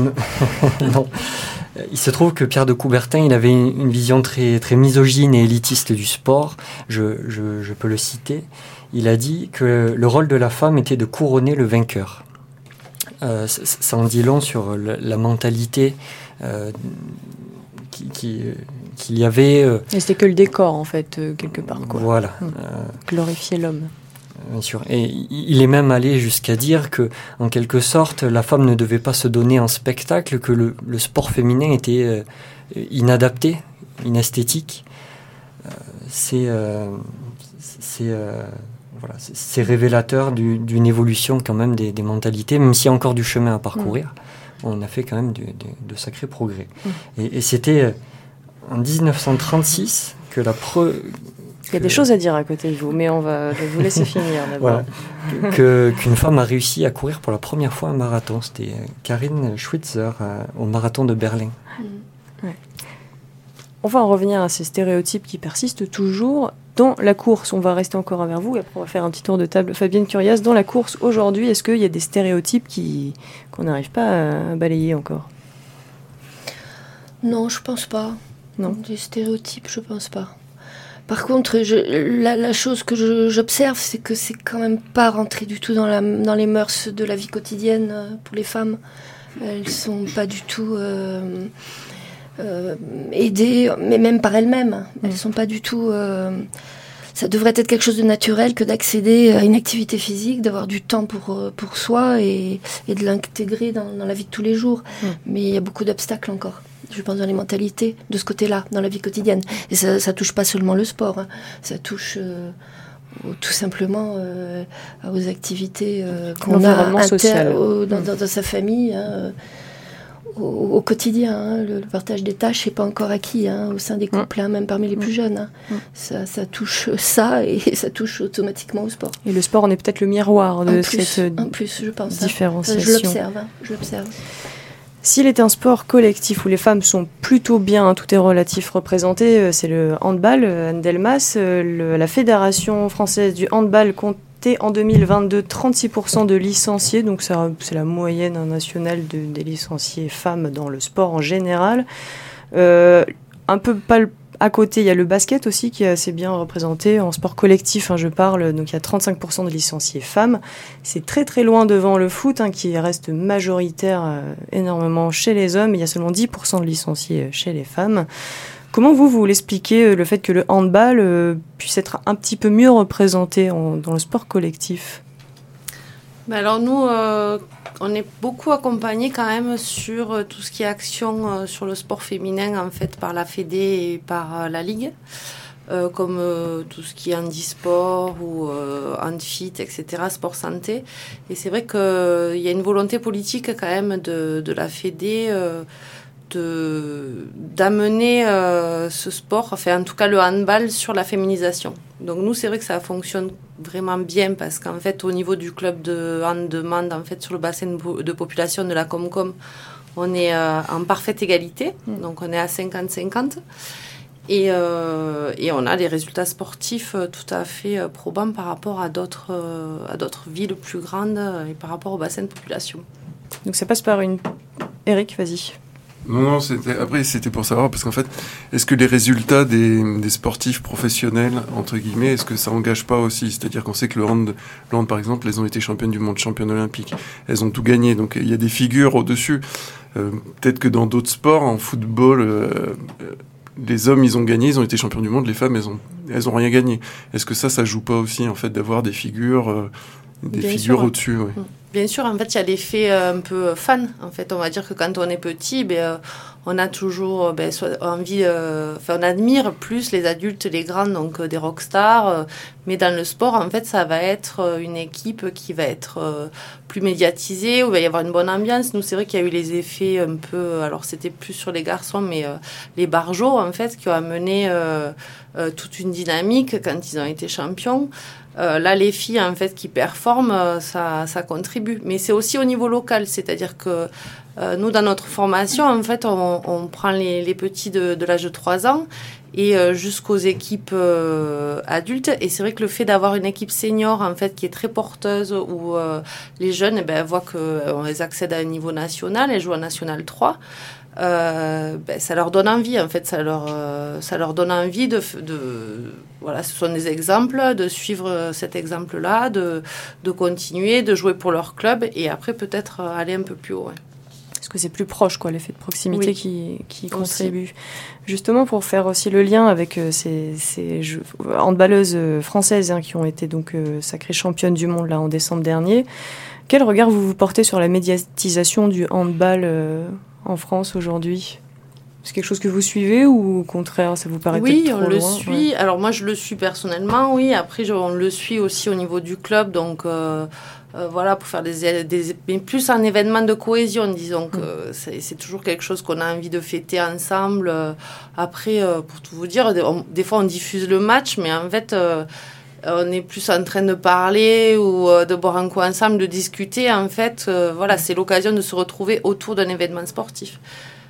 [SPEAKER 7] Euh, non. Il se trouve que Pierre de Coubertin, il avait une, une vision très, très misogyne et élitiste du sport. Je, je, je peux le citer. Il a dit que le rôle de la femme était de couronner le vainqueur. Euh, ça, ça en dit long sur la, la mentalité euh, qui, qui, qu'il y avait. Euh,
[SPEAKER 2] et c'était que le décor, en fait, euh, quelque part. Quoi.
[SPEAKER 7] Voilà.
[SPEAKER 2] Hum. Euh, Glorifier l'homme.
[SPEAKER 7] Bien sûr. Et il est même allé jusqu'à dire que, en quelque sorte, la femme ne devait pas se donner en spectacle, que le, le sport féminin était euh, inadapté, inesthétique. Euh, c'est, euh, c'est, euh, voilà, c'est, c'est révélateur du, d'une évolution quand même des, des mentalités, même s'il y a encore du chemin à parcourir. Mmh. On a fait quand même du, de, de sacrés progrès. Mmh. Et, et c'était en dix-neuf cent trente-six que la pre...
[SPEAKER 2] Il y a des choses à dire à côté de vous, mais on va je vais vous laisser finir d'abord.
[SPEAKER 7] Voilà. que, qu'une femme a réussi à courir pour la première fois un marathon. C'était Karin Schwitzer euh, au marathon de Berlin.
[SPEAKER 2] Ouais. On va en revenir à ces stéréotypes qui persistent toujours. Dans la course, on va rester encore vers vous, et après on va faire un petit tour de table. Fabienne Curias, dans la course aujourd'hui, est-ce qu'il y a des stéréotypes qui, qu'on n'arrive pas à balayer encore ?
[SPEAKER 8] Non, je pense pas. Non. Des stéréotypes, je pense pas. Par contre, je, la, la chose que je, j'observe, c'est que c'est quand même pas rentré du tout dans, la, dans les mœurs de la vie quotidienne euh, pour les femmes. Elles sont pas du tout euh, euh, aidées, mais même par elles-mêmes. Elles sont pas du tout... Euh, ça devrait être quelque chose de naturel que d'accéder à une activité physique, d'avoir du temps pour, pour soi et, et de l'intégrer dans, dans la vie de tous les jours. Mm. Mais il y a beaucoup d'obstacles encore. Je pense dans les mentalités, de ce côté-là, dans la vie quotidienne. Et ça, ça touche pas seulement le sport, hein. Ça touche euh, ou tout simplement euh, aux activités euh, qu'on a inter- au, dans, dans, dans sa famille, hein, au, au quotidien. Hein, le, le partage des tâches n'est pas encore acquis hein, au sein des couples, hein, même parmi les plus jeunes. Hein. Ça, ça touche ça et ça touche automatiquement au sport.
[SPEAKER 2] Et le sport en est peut-être le miroir de
[SPEAKER 8] en plus,
[SPEAKER 2] cette
[SPEAKER 8] en plus, je pense,
[SPEAKER 2] différenciation.
[SPEAKER 8] Hein. Je l'observe, hein, je l'observe.
[SPEAKER 2] S'il est un sport collectif où les femmes sont plutôt bien, tout est relatif, représentées, c'est le handball. Anne Delmas, le, la Fédération française du handball comptait en deux mille vingt-deux trente-six pour cent de licenciés, donc ça, c'est la moyenne nationale de, des licenciés femmes dans le sport en général. Euh, un peu pas le À côté, il y a le basket aussi qui est assez bien représenté en sport collectif, hein, je parle. Donc il y a trente-cinq pour cent de licenciés femmes. C'est très très loin devant le foot, hein, qui reste majoritaire euh, énormément chez les hommes. Il y a seulement dix pour cent de licenciés chez les femmes. Comment vous, vous l'expliquez, euh, le fait que le handball euh, puisse être un petit peu mieux représenté en, dans le sport collectif ?
[SPEAKER 9] Ben alors nous, euh, on est beaucoup accompagnés quand même sur euh, tout ce qui est action euh, sur le sport féminin en fait par la Fédé et par euh, la Ligue, euh, comme euh, tout ce qui est handisport ou euh, handfit, et cetera, sport santé. Et c'est vrai qu'il euh, y a une volonté politique quand même de, de la Fédé euh, de, d'amener euh, ce sport, enfin en tout cas le handball, sur la féminisation. Donc nous, c'est vrai que ça fonctionne vraiment bien parce qu'en fait, au niveau du club de hand de Mende, en fait, sur le bassin de population de la Comcom, on est euh, en parfaite égalité, donc on est à cinquante cinquante. Et, euh, et on a des résultats sportifs euh, tout à fait euh, probants par rapport à d'autres, euh, à d'autres villes plus grandes euh, et par rapport au bassin de population.
[SPEAKER 2] Donc ça passe par une... Eric, vas-y.
[SPEAKER 11] Non, non, c'était, après c'était pour savoir, parce qu'en fait, est-ce que les résultats des, des sportifs professionnels, entre guillemets, est-ce que ça engage pas aussi ? C'est-à-dire qu'on sait que le hand, le hand, par exemple, elles ont été championnes du monde, championnes olympiques, elles ont tout gagné, donc il y a des figures au-dessus. Euh, peut-être que dans d'autres sports, en football, euh, les hommes, ils ont gagné, ils ont été champions du monde, les femmes, elles ont, elles ont rien gagné. Est-ce que ça, ça joue pas aussi, en fait, d'avoir des figures, euh, des
[SPEAKER 9] Bien
[SPEAKER 11] figures
[SPEAKER 9] sûr.
[SPEAKER 11] au-dessus, ouais.
[SPEAKER 9] Bien sûr, en fait, il y a l'effet un peu fan. En fait, on va dire que quand on est petit, ben, euh, on a toujours ben, soit envie, euh, enfin, on admire plus les adultes, les grands, donc euh, des rockstars. Euh, mais dans le sport, en fait, ça va être une équipe qui va être euh, plus médiatisée, où il va y avoir une bonne ambiance. Nous, c'est vrai qu'il y a eu les effets un peu, alors c'était plus sur les garçons, mais euh, les barjots, en fait, qui ont amené euh, euh, toute une dynamique quand ils ont été champions. Euh, là, les filles, en fait, qui performent, euh, ça, ça contribue. Mais c'est aussi au niveau local, c'est-à-dire que euh, nous, dans notre formation, en fait, on, on prend les, les petits de, de l'âge de trois ans et euh, jusqu'aux équipes euh, adultes. Et c'est vrai que le fait d'avoir une équipe senior, en fait, qui est très porteuse, où euh, les jeunes, eh ben, voient qu'elles accèdent à un niveau national, elles jouent à National trois. Euh, ben, ça leur donne envie, en fait, ça leur, euh, ça leur donne envie de, de, voilà, ce sont des exemples, de suivre cet exemple-là, de, de continuer, de jouer pour leur club et après peut-être aller un peu plus haut. Ouais.
[SPEAKER 2] Parce que c'est plus proche, quoi, l'effet de proximité
[SPEAKER 9] oui.
[SPEAKER 2] qui, qui contribue. Justement, pour faire aussi le lien avec euh, ces, ces jeux, handballeuses euh, françaises hein, qui ont été donc euh, sacrées championnes du monde là en décembre dernier, quel regard vous vous portez sur la médiatisation du handball euh, en France aujourd'hui ? C'est quelque chose que vous suivez ou au contraire, ça vous paraît
[SPEAKER 9] oui,
[SPEAKER 2] peut-être trop loin ?
[SPEAKER 9] Oui, on le suit. Ouais. Alors moi, je le suis personnellement, oui. Après, je, on le suit aussi au niveau du club. Donc, euh, euh, voilà, pour faire des, des... Mais plus un événement de cohésion, disons que mmh. c'est, c'est toujours quelque chose qu'on a envie de fêter ensemble. Après, euh, pour tout vous dire, on, des fois, on diffuse le match, mais en fait... Euh, on est plus en train de parler ou euh, de boire un coup ensemble, de discuter. En fait, euh, voilà, c'est l'occasion de se retrouver autour d'un événement sportif.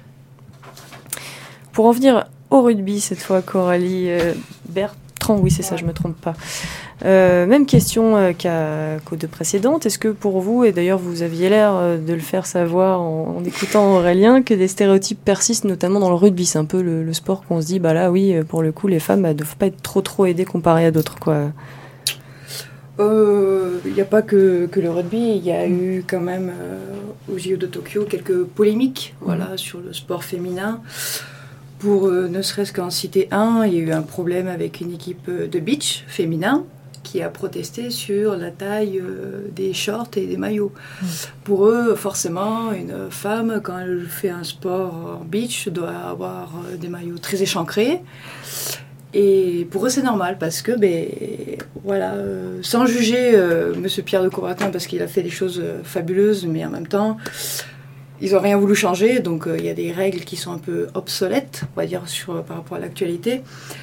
[SPEAKER 2] Pour en venir au rugby, cette fois, Coralie euh, Bertrand, oui, c'est ça, je ne me trompe pas. Euh, même question euh, qu'à, qu'aux deux précédentes. Est-ce que pour vous, et d'ailleurs vous aviez l'air euh, de le faire savoir en, en écoutant Aurélien, que des stéréotypes persistent, notamment dans le rugby ? C'est un peu le, le sport qu'on se dit, bah là, oui, pour le coup, les femmes ne doivent pas être trop, trop aidées comparées à d'autres, quoi.
[SPEAKER 10] Il euh, n'y a pas que, que le rugby, il y a eu quand même euh, aux J O de Tokyo quelques polémiques mmh. voilà, sur le sport féminin. Pour euh, ne serait-ce qu'en citer un, il y a eu un problème avec une équipe de beach féminin qui a protesté sur la taille euh, des shorts et des maillots. Mmh. Pour eux, forcément, une femme, quand elle fait un sport en beach, doit avoir euh, des maillots très échancrés. Et pour eux, c'est normal parce que, ben, voilà, euh, sans juger euh, Monsieur Pierre de Coubertin parce qu'il a fait des choses euh, fabuleuses, mais en même temps, ils n'ont rien voulu changer, donc il euh, y a des règles qui sont un peu obsolètes, on va dire, sur, euh, par rapport à l'actualité.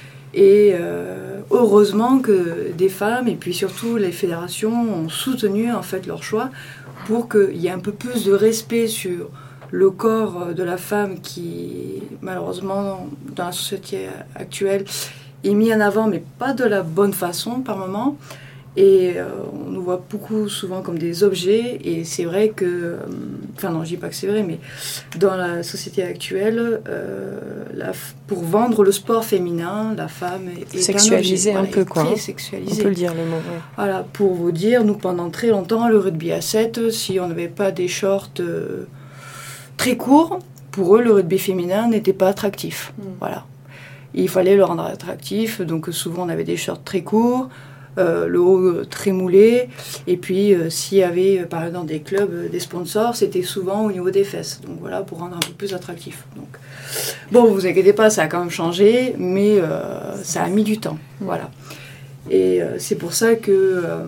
[SPEAKER 10] Et euh, heureusement que des femmes, et puis surtout les fédérations, ont soutenu en fait leur choix pour qu'il y ait un peu plus de respect sur le corps de la femme qui, malheureusement, dans la société actuelle, est mis en avant, mais pas de la bonne façon par moment. Et euh, on nous voit beaucoup souvent comme des objets. Et c'est vrai que... Euh, enfin non, je dis pas que c'est vrai, mais dans la société actuelle, euh, la, pour vendre le sport féminin, la femme est...
[SPEAKER 2] Sexualisée un,
[SPEAKER 10] un
[SPEAKER 2] peu, quoi.
[SPEAKER 10] Très sexualisée.
[SPEAKER 2] On peut le dire, le mot, ouais.
[SPEAKER 10] Voilà, pour vous dire, nous, pendant très longtemps, le rugby à sept, si on n'avait pas des shorts euh, très courts, pour eux, le rugby féminin n'était pas attractif. Mm. Voilà. Il fallait le rendre attractif, donc souvent on avait des shorts très courts, Euh, le haut euh, très moulé, et puis euh, s'il y avait euh, par exemple des clubs, euh, des sponsors, c'était souvent au niveau des fesses, donc voilà, pour rendre un peu plus attractif. Donc, bon, vous inquiétez pas, ça a quand même changé, mais euh, ça a mis du temps, voilà. Et euh, c'est pour ça que euh,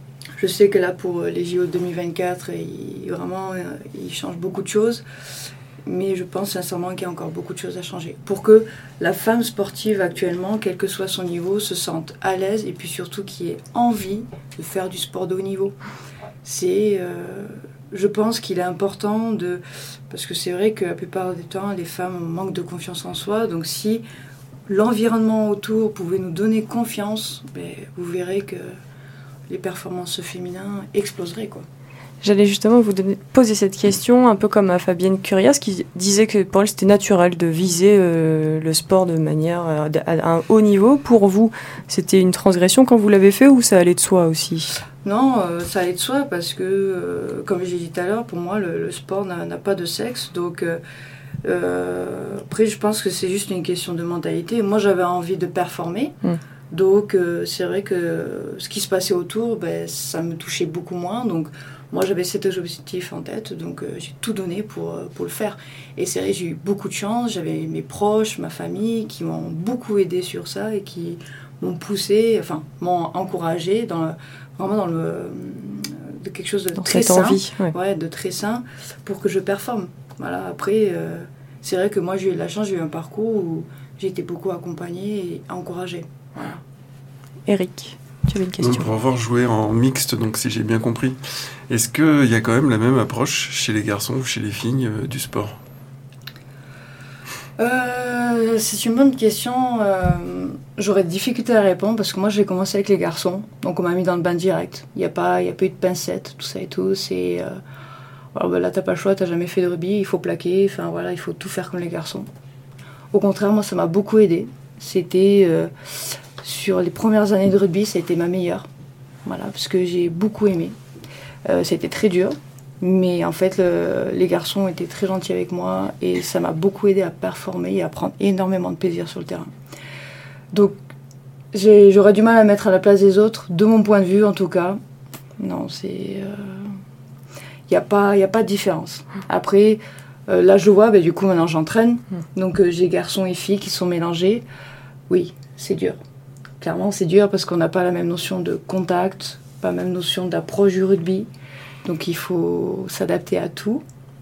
[SPEAKER 10] je sais que là pour les J O deux mille vingt-quatre, il, vraiment, euh, il change beaucoup de choses, mais je pense sincèrement qu'il y a encore beaucoup de choses à changer. Pour que la femme sportive actuellement, quel que soit son niveau, se sente à l'aise et puis surtout qu'il ait envie de faire du sport de haut niveau. C'est, euh, je pense qu'il est important de... Parce que c'est vrai que la plupart du temps, les femmes manquent de confiance en soi. Donc si l'environnement autour pouvait nous donner confiance, ben, vous verrez que les performances féminines exploseraient, quoi.
[SPEAKER 2] J'allais justement vous donner, poser cette question, un peu comme à Fabienne Curias, qui disait que pour elle c'était naturel de viser euh, le sport de manière euh, à un haut niveau. Pour vous, c'était une transgression quand vous l'avez fait ou ça allait de soi aussi ?
[SPEAKER 10] Non, euh, ça allait de soi parce que, euh, comme j'ai dit tout à l'heure, pour moi le, le sport n'a, n'a pas de sexe. Donc euh, euh, après, je pense que c'est juste une question de mentalité. Moi, j'avais envie de performer. Mmh. Donc euh, c'est vrai que ce qui se passait autour, ben, ça me touchait beaucoup moins. Donc moi, j'avais cet objectif en tête, donc euh, j'ai tout donné pour, euh, pour le faire. Et c'est vrai, j'ai eu beaucoup de chance. J'avais mes proches, ma famille, qui m'ont beaucoup aidé sur ça et qui m'ont poussé, enfin, m'ont encouragé dans le, vraiment dans le, de quelque chose de dans très sain, envie, ouais. Ouais, de très sain, pour que je performe. Voilà. Après, euh, c'est vrai que moi, j'ai eu de la chance, j'ai eu un parcours où j'ai été beaucoup accompagnée et encouragée. Voilà.
[SPEAKER 2] Eric, tu avais une question.
[SPEAKER 11] Donc, pour avoir joué en mixte, donc si j'ai bien compris, est-ce qu'il y a quand même la même approche chez les garçons ou chez les filles euh, du sport ?
[SPEAKER 10] euh, C'est une bonne question. Euh, j'aurais de difficulté à répondre parce que moi j'ai commencé avec les garçons, donc on m'a mis dans le bain direct. Il n'y a pas, il n'y a pas eu de pincettes, tout ça et tout. C'est euh, alors, ben là t'as pas le choix, t'as jamais fait de rugby, il faut plaquer. Enfin voilà, il faut tout faire comme les garçons. Au contraire, moi ça m'a beaucoup aidé. C'était euh, sur les premières années de rugby, ça a été ma meilleure. Voilà, parce que j'ai beaucoup aimé. Euh, c'était très dur, mais en fait, le, les garçons étaient très gentils avec moi et ça m'a beaucoup aidé à performer et à prendre énormément de plaisir sur le terrain. Donc, j'ai, j'aurais du mal à mettre à la place des autres, de mon point de vue en tout cas. Non, c'est... Il euh, n'y a pas, y a pas de différence. Après, euh, là je vois, bah, du coup maintenant j'entraîne, donc euh, j'ai garçons et filles qui sont mélangés. Oui, c'est dur. Clairement, c'est dur parce qu'on n'a pas la même notion de contact, pas la même notion d'approche du rugby. Donc, il faut s'adapter à tout.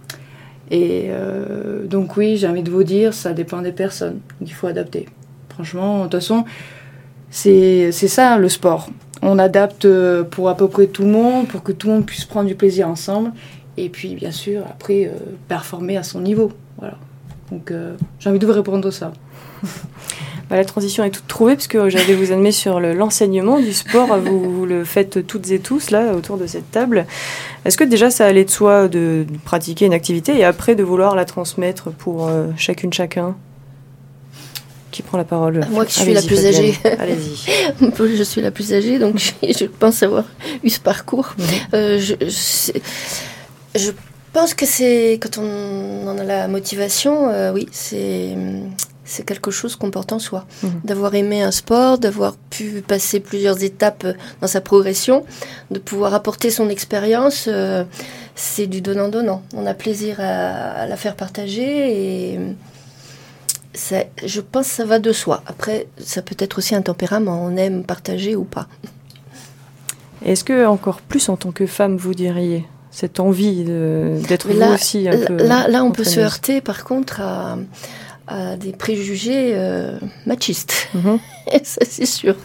[SPEAKER 10] Et euh, donc, oui, j'ai envie de vous dire, ça dépend des personnes. Il faut adapter. Franchement, de toute façon, c'est, c'est ça, le sport. On adapte pour à peu près tout le monde, pour que tout le monde puisse prendre du plaisir ensemble. Et puis, bien sûr, après, euh, performer à son niveau. Voilà. Donc, euh, j'ai envie de vous répondre à ça.
[SPEAKER 2] Bah, la transition est toute trouvée puisque j'allais vous amener sur le, l'enseignement du sport. Vous, vous le faites toutes et tous là autour de cette table. Est-ce que déjà ça allait de soi de, de pratiquer une activité et après de vouloir la transmettre pour euh, chacune chacun ? Qui prend la parole ?
[SPEAKER 8] Moi qui suis
[SPEAKER 2] Allez-y,
[SPEAKER 8] la plus
[SPEAKER 2] Fabienne.
[SPEAKER 8] âgée.
[SPEAKER 2] Allez-y.
[SPEAKER 8] Je suis la plus âgée, donc je, je pense avoir eu ce parcours. Mmh. Euh, je, je, je pense que c'est quand on en a la motivation, euh, oui, c'est c'est quelque chose qu'on porte en soi. Mmh. D'avoir aimé un sport, d'avoir pu passer plusieurs étapes dans sa progression, de pouvoir apporter son expérience, euh, c'est du donnant-donnant. On a plaisir à, à la faire partager et ça, je pense que ça va de soi. Après, ça peut être aussi un tempérament, on aime partager ou pas.
[SPEAKER 2] Est-ce que encore plus en tant que femme, vous diriez cette envie de, d'être
[SPEAKER 8] là,
[SPEAKER 2] vous aussi un peu
[SPEAKER 8] Là, là on peut se
[SPEAKER 2] entraîneuse.
[SPEAKER 8] heurter par contre à, à des préjugés euh, machistes.
[SPEAKER 2] Mm-hmm.
[SPEAKER 8] Ça, c'est sûr.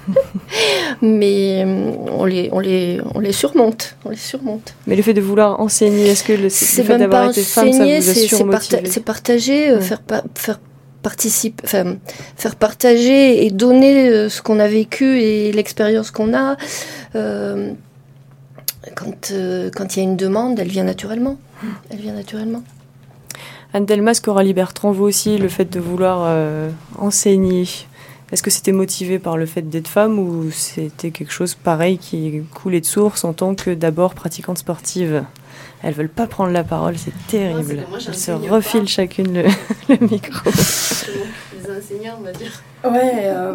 [SPEAKER 8] Mais on les, on, les, on les surmonte. On les surmonte.
[SPEAKER 2] Mais le fait de vouloir enseigner, est-ce que le,
[SPEAKER 8] c'est
[SPEAKER 2] le fait
[SPEAKER 8] même
[SPEAKER 2] d'avoir
[SPEAKER 8] pas
[SPEAKER 2] été femme, ça vous a
[SPEAKER 8] c'est, c'est,
[SPEAKER 2] surmotivé
[SPEAKER 8] parta- c'est partager, euh,
[SPEAKER 2] Ouais.
[SPEAKER 8] faire, pa- faire participer, enfin, faire partager et donner euh, ce qu'on a vécu et l'expérience qu'on a. Euh, quand euh, quand il y a une demande, elle vient naturellement. Elle vient naturellement.
[SPEAKER 2] Anne Delmas, Coralie Bertrand, vous aussi, le fait de vouloir euh, enseigner, est-ce que c'était motivé par le fait d'être femme ou c'était quelque chose pareil qui coulait de source en tant que d'abord pratiquante sportive? Elles veulent pas prendre la parole, c'est terrible.
[SPEAKER 9] Moi,
[SPEAKER 2] Elles se
[SPEAKER 9] j'enseigne
[SPEAKER 2] refilent
[SPEAKER 9] pas.
[SPEAKER 2] chacune le, le micro.
[SPEAKER 9] Les enseignants, on va dire.
[SPEAKER 10] Ouais, euh,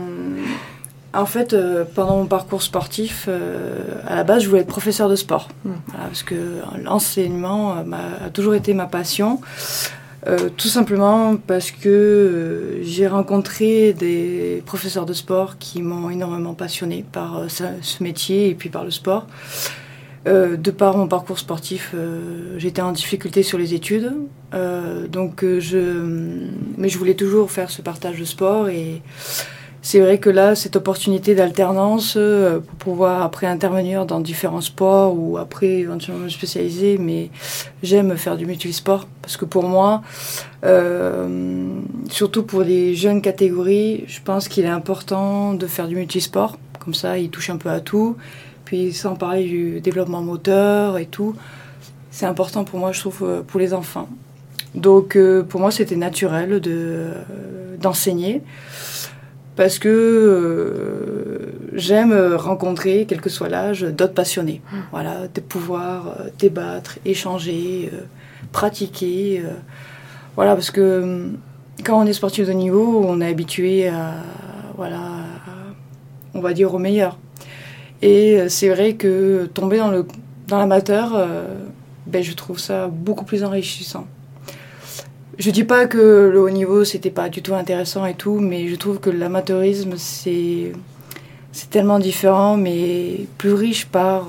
[SPEAKER 10] en fait, euh, pendant mon parcours sportif, euh, à la base, je voulais être professeur de sport.
[SPEAKER 2] Mm.
[SPEAKER 10] Voilà, parce que l'enseignement euh, m'a, a toujours été ma passion. Euh, tout simplement parce que euh, j'ai rencontré des professeurs de sport qui m'ont énormément passionnée par euh, ce, ce métier et puis par le sport. Euh, de par mon parcours sportif, euh, j'étais en difficulté sur les études, euh, donc euh, je, mais je voulais toujours faire ce partage de sport et c'est vrai que là, cette opportunité d'alternance euh, pour pouvoir après intervenir dans différents sports ou après éventuellement me spécialiser, mais j'aime faire du multisport parce que pour moi, euh, surtout pour les jeunes catégories, je pense qu'il est important de faire du multisport, comme ça ils touchent un peu à tout. Puis sans parler du développement moteur et tout, c'est important pour moi, je trouve, pour les enfants. Donc euh, pour moi, c'était naturel de, euh, d'enseigner parce que euh, j'aime rencontrer, quel que soit l'âge, d'autres passionnés. Mmh. Voilà, de pouvoir euh, débattre, échanger, euh, pratiquer. Euh, voilà, parce que euh, quand on est sportif de niveau, on est habitué à, voilà, à, on va dire, au meilleur. Et c'est vrai que tomber dans, le, dans l'amateur, euh, ben je trouve ça beaucoup plus enrichissant. Je dis pas que le haut niveau, c'était pas du tout intéressant et tout, mais je trouve que l'amateurisme, c'est, c'est tellement différent, mais plus riche par,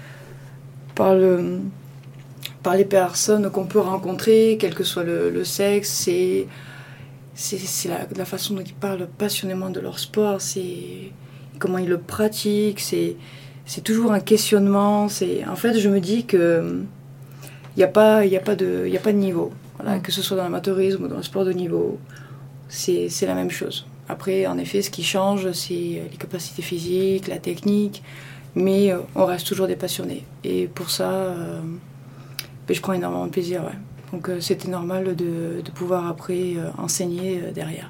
[SPEAKER 10] par, le, par les personnes qu'on peut rencontrer, quel que soit le, le sexe. C'est, c'est, c'est la, la façon dont ils parlent passionnément de leur sport, c'est... comment ils le pratiquent, c'est, c'est toujours un questionnement. C'est, en fait, je me dis que il n'y a pas, y a pas de, y a pas de niveau. Voilà, mmh. Que ce soit dans l'amateurisme ou dans le sport de niveau, c'est, c'est la même chose. Après, en effet, ce qui change, c'est les capacités physiques, la technique, mais euh, on reste toujours des passionnés. Et pour ça, euh, ben, je prends énormément de plaisir. Ouais. Donc, euh, c'était normal de, de pouvoir après euh, enseigner euh, derrière.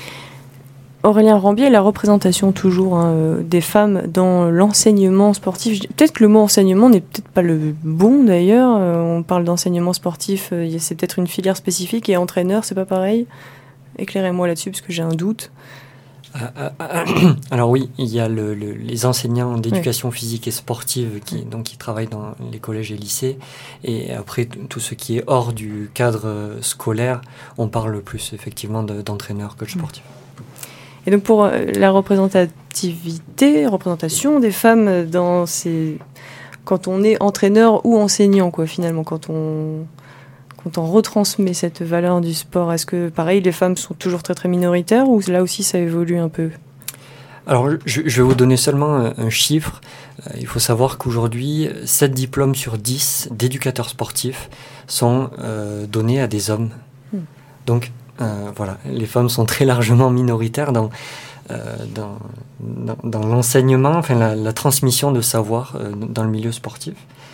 [SPEAKER 2] Aurélien Rambier, la représentation toujours hein, des femmes dans l'enseignement sportif. Peut-être que le mot enseignement n'est peut-être pas le bon d'ailleurs. Euh, on parle d'enseignement sportif, euh, c'est peut-être une filière spécifique et entraîneur, c'est pas pareil. Éclairez-moi là-dessus parce que j'ai un doute.
[SPEAKER 7] Euh, euh, alors oui, il y a le, le, les enseignants d'éducation oui. physique et sportive qui, donc, qui travaillent dans les collèges et lycées. Et après, t- tout ce qui est hors du cadre scolaire, on parle plus effectivement de, d'entraîneurs, coach sportif.
[SPEAKER 2] Et donc pour la représentativité, représentation des femmes dans ces... quand on est entraîneur ou enseignant, quoi, finalement, quand on... quand on retransmet cette valeur du sport, est-ce que, pareil, les femmes sont toujours très très minoritaires ou là aussi ça évolue un peu ?
[SPEAKER 7] Alors, je, je vais vous donner seulement un, un chiffre. Euh, il faut savoir qu'aujourd'hui, sept diplômes sur dix d'éducateurs sportifs sont euh, donnés à des hommes. Hmm. Donc, Euh, voilà, les femmes sont très largement minoritaires dans, euh, dans, dans, dans l'enseignement, enfin la, la transmission de savoir euh, dans le milieu sportif.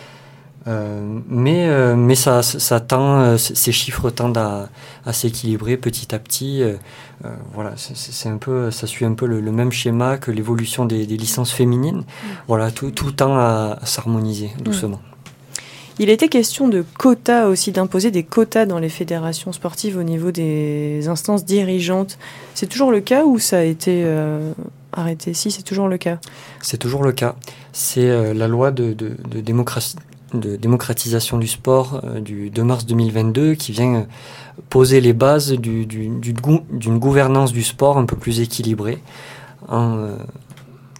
[SPEAKER 7] Euh, mais euh, mais ça, ça tend, euh, ces chiffres tendent à, à s'équilibrer petit à petit. Euh, euh, voilà, c'est, c'est un peu, ça suit un peu le, le même schéma que l'évolution des, des licences féminines. Voilà, tout, tout tend à, à s'harmoniser doucement. Mmh.
[SPEAKER 2] Il était question de quotas aussi, d'imposer des quotas dans les fédérations sportives au niveau des instances dirigeantes. C'est toujours le cas ou ça a été euh, arrêté ? Si, c'est toujours le cas.
[SPEAKER 7] C'est toujours le cas. C'est euh, la loi de, de, de, démocratie, de démocratisation du sport euh, du deux mars deux mille vingt-deux qui vient poser les bases du, du, du, d'une gouvernance du sport un peu plus équilibrée en... Euh,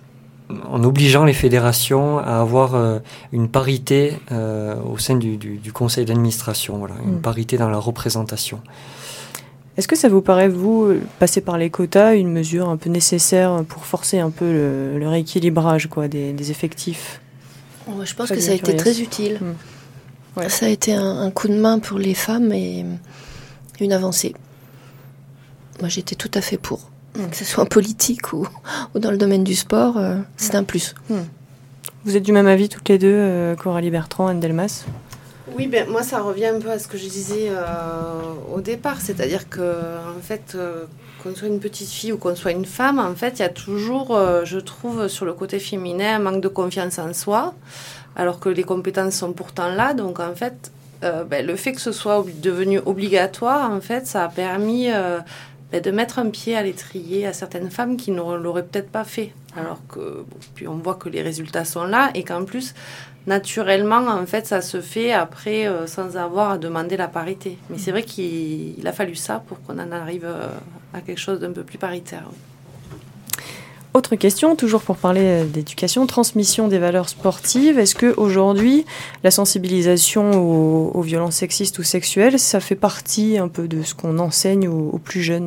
[SPEAKER 7] en obligeant les fédérations à avoir euh, une parité euh, au sein du, du, du conseil d'administration, voilà, une mmh. parité dans la représentation.
[SPEAKER 2] Est-ce que ça vous paraît, vous, passer par les quotas, une mesure un peu nécessaire pour forcer un peu le, le rééquilibrage quoi, des, des effectifs ?
[SPEAKER 8] Ouais, je pense que ça a été très utile. Mmh. Ouais. Ça a été un, un coup de main pour les femmes et une avancée. Moi, j'étais tout à fait pour. Que ce soit en politique ou, ou dans le domaine du sport, euh, c'est un plus.
[SPEAKER 2] Mmh. Vous êtes du même avis toutes les deux, euh, Coralie Bertrand, Anne Delmas ?
[SPEAKER 9] Oui, ben, moi ça revient un peu à ce que je disais euh, au départ, c'est-à-dire que en fait, euh, qu'on soit une petite fille ou qu'on soit une femme, en fait, il y a toujours, euh, je trouve, sur le côté féminin, un manque de confiance en soi, alors que les compétences sont pourtant là. Donc en fait, euh, ben, le fait que ce soit ob- devenu obligatoire, en fait, ça a permis euh, ben, de mettre un pied à l'étrier à certaines femmes qui ne l'auraient peut-être pas fait. Alors que, bon, puis on voit que les résultats sont là et qu'en plus, naturellement, en fait, ça se fait après euh, sans avoir à demander la parité. Mais c'est vrai qu'il il a fallu ça pour qu'on en arrive euh, à quelque chose d'un peu plus paritaire. Oui.
[SPEAKER 2] Autre question, toujours pour parler d'éducation, transmission des valeurs sportives. Est-ce qu'aujourd'hui, la sensibilisation aux, aux violences sexistes ou sexuelles, ça fait partie un peu de ce qu'on enseigne aux, aux plus jeunes ?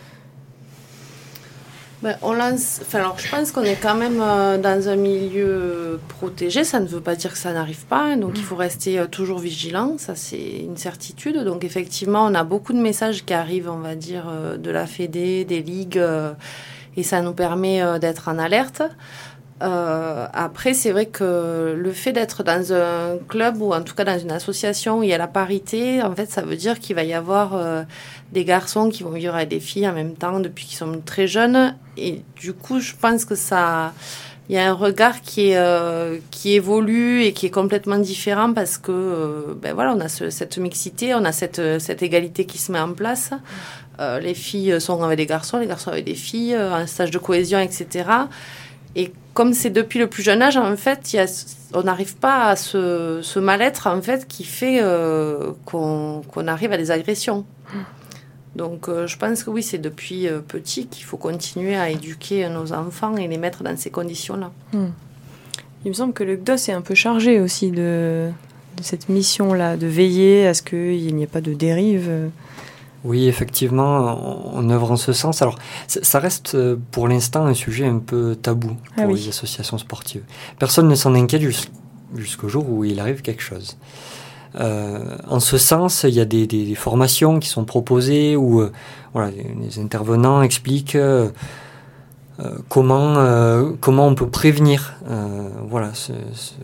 [SPEAKER 9] Ben, on lance, enfin, alors, je pense qu'on est quand même euh, dans un milieu protégé. Ça ne veut pas dire que ça n'arrive pas. Hein, donc, mmh. il faut rester euh, toujours vigilant. Ça, c'est une certitude. Donc, effectivement, on a beaucoup de messages qui arrivent, on va dire, euh, de la Fédé, des ligues. Euh, et ça nous permet euh, d'être en alerte. Euh, après, c'est vrai que le fait d'être dans un club ou en tout cas dans une association où il y a la parité, en fait, ça veut dire qu'il va y avoir euh, des garçons qui vont vivre avec des filles en même temps depuis qu'ils sont très jeunes. Et du coup, je pense que ça, il y a un regard qui est euh, qui évolue et qui est complètement différent parce que euh, ben voilà, on a ce, cette mixité, on a cette cette égalité qui se met en place. Euh, les filles sont avec des garçons, les garçons avec des filles, euh, un stage de cohésion, et cetera. Et comme c'est depuis le plus jeune âge, en fait, y a, on n'arrive pas à ce, ce mal-être, en fait, qui fait euh, qu'on, qu'on arrive à des agressions. Mmh. Donc, euh, je pense que oui, c'est depuis euh, petit qu'il faut continuer à éduquer nos enfants et les mettre dans ces conditions-là.
[SPEAKER 2] Mmh. Il me semble que le C D O S est un peu chargé aussi de, de cette mission-là, de veiller à ce qu'il n'y ait pas de dérive.
[SPEAKER 7] Oui, effectivement, on œuvre en ce sens. Alors, ça reste pour l'instant un sujet un peu tabou pour ah oui. les associations sportives. Personne ne s'en inquiète jus- jusqu'au jour où il arrive quelque chose. Euh, en ce sens, il y a des, des, des formations qui sont proposées où euh, voilà, les intervenants expliquent euh, euh, comment, euh, comment on peut prévenir euh, voilà, ce... ce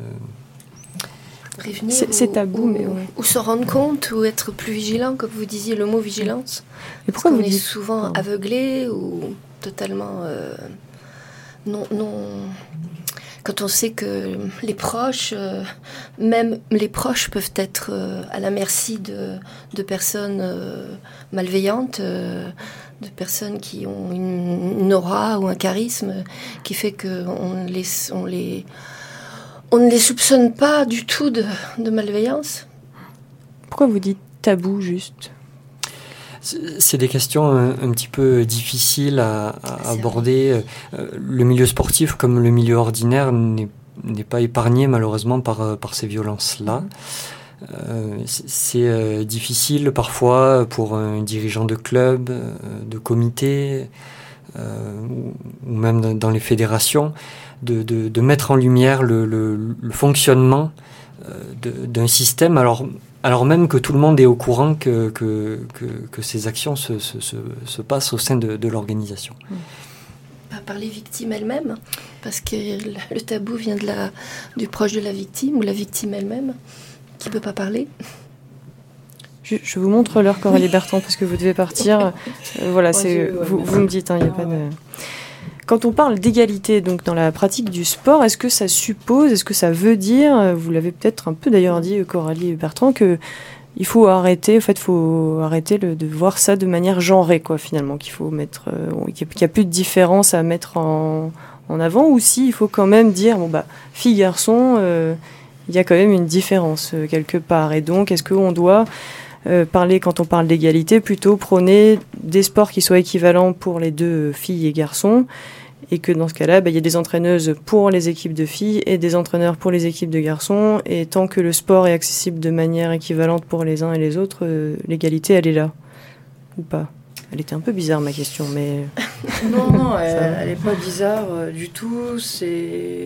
[SPEAKER 8] Prévenir
[SPEAKER 2] c'est,
[SPEAKER 8] ou,
[SPEAKER 2] c'est tabou,
[SPEAKER 8] ou,
[SPEAKER 2] mais ouais.
[SPEAKER 8] ou se rendre compte, ou être plus vigilant, comme vous disiez le mot vigilance.
[SPEAKER 2] Et pourquoi
[SPEAKER 8] Parce
[SPEAKER 2] vous
[SPEAKER 8] qu'on est
[SPEAKER 2] dites...
[SPEAKER 8] souvent oh. aveuglé ou totalement euh, non, non. Quand on sait que les proches, euh, même les proches peuvent être euh, à la merci de, de personnes euh, malveillantes, euh, de personnes qui ont une, une aura ou un charisme qui fait qu'on les, on les On ne les soupçonne pas du tout de, de malveillance.
[SPEAKER 2] Pourquoi vous dites tabou, juste ?
[SPEAKER 7] C'est des questions un, un petit peu difficiles à, à aborder. Euh, le milieu sportif, comme le milieu ordinaire, n'est, n'est pas épargné malheureusement par, par ces violences-là. Euh, c'est c'est euh, difficile parfois pour un dirigeant de club, euh, de comité, euh, ou, ou même dans, dans les fédérations, de, de, de mettre en lumière le, le, le fonctionnement euh, de, d'un système, alors, alors même que tout le monde est au courant que, que, que, que ces actions se, se, se, se passent au sein de, de l'organisation.
[SPEAKER 8] Pas par les victimes elles-mêmes, parce que le tabou vient de la, du proche de la victime ou la victime elle-même qui ne peut pas parler.
[SPEAKER 2] Je, je vous montre l'heure, Coralie Bertrand, parce que vous devez partir. Euh, voilà, c'est, vous, vous me dites, il hein, n'y a pas de... Quand on parle d'égalité donc dans la pratique du sport, est-ce que ça suppose, est-ce que ça veut dire, vous l'avez peut-être un peu d'ailleurs dit, Coralie Bertrand, que il faut arrêter, en fait, faut arrêter le, de voir ça de manière genrée, quoi, finalement, qu'il faut mettre, euh, qu'il n'y a plus de différence à mettre en, en avant, ou si il faut quand même dire, bon bah, fille garçon, euh, il y a quand même une différence euh, quelque part, et donc est-ce qu'on doit Euh, parler, quand on parle d'égalité, plutôt prôner des sports qui soient équivalents pour les deux filles et garçons, et que dans ce cas-là, bah, il y a des entraîneuses pour les équipes de filles et des entraîneurs pour les équipes de garçons, et tant que le sport est accessible de manière équivalente pour les uns et les autres, euh, l'égalité, elle est là, ou pas? Elle était un peu bizarre, ma question, mais...
[SPEAKER 10] Non, non, elle, elle est pas bizarre euh, du tout, c'est...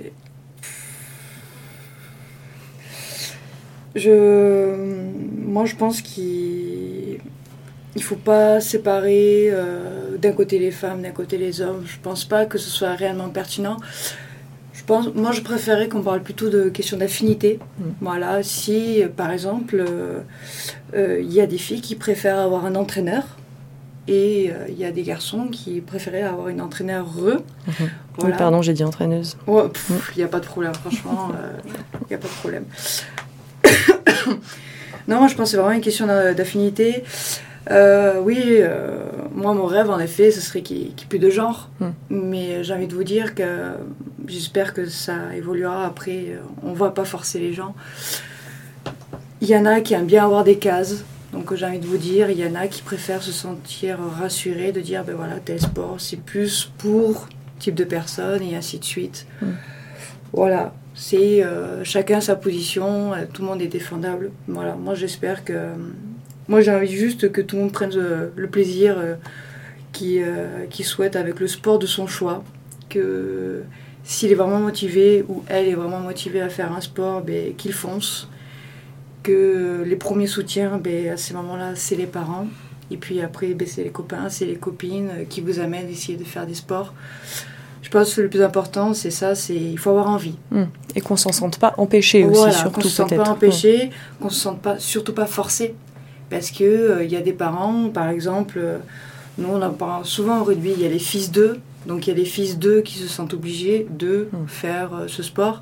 [SPEAKER 10] Je... Moi, je pense qu'il il faut pas séparer euh, d'un côté les femmes, d'un côté les hommes. Je pense pas que ce soit réellement pertinent. Je pense, moi, je préférais qu'on parle plutôt de questions d'affinité. Mmh. Voilà, si, par exemple, il euh, euh, y a des filles qui préfèrent avoir un entraîneur, et il euh, y a des garçons qui préféraient avoir une entraîneure re.
[SPEAKER 2] Mmh. Voilà. Oui, pardon, j'ai dit entraîneuse.
[SPEAKER 10] Il ouais, n'y a pas de problème, franchement, il euh, n'y a pas de problème. Non, moi je pense que c'est vraiment une question d'affinité. Euh, oui, euh, moi mon rêve en effet, ce serait qu'il n'y ait plus de genre. Mmh. Mais j'ai envie de vous dire que j'espère que ça évoluera après. On ne va pas forcer les gens. Il y en a qui aiment bien avoir des cases. Donc j'ai envie de vous dire, il y en a qui préfèrent se sentir rassurés, de dire, ben voilà, tel sport, c'est plus pour type de personne, et ainsi de suite. Mmh. Voilà, c'est euh, chacun sa position, euh, tout le monde est défendable. Voilà, moi j'espère que... Euh, moi j'ai envie juste que tout le monde prenne euh, le plaisir euh, qu'il euh, qu'il souhaite avec le sport de son choix, que s'il est vraiment motivé, ou elle est vraiment motivée à faire un sport, ben, qu'il fonce. Que les premiers soutiens, ben, à ces moments-là, c'est les parents. Et puis après, ben, c'est les copains, c'est les copines qui vous amènent à essayer de faire des sports. Je pense que le plus important, c'est ça, c'est il faut avoir envie.
[SPEAKER 2] Mmh. Et qu'on ne s'en sente pas empêché aussi,
[SPEAKER 10] voilà,
[SPEAKER 2] surtout
[SPEAKER 10] qu'on ne se sente pas empêché, mmh. qu'on ne se sente pas, surtout pas forcé. Parce qu'il euh, y a des parents, par exemple, euh, nous on a souvent au rugby, il y a les fils d'eux. Donc il y a les fils d'eux qui se sentent obligés de mmh. faire euh, ce sport.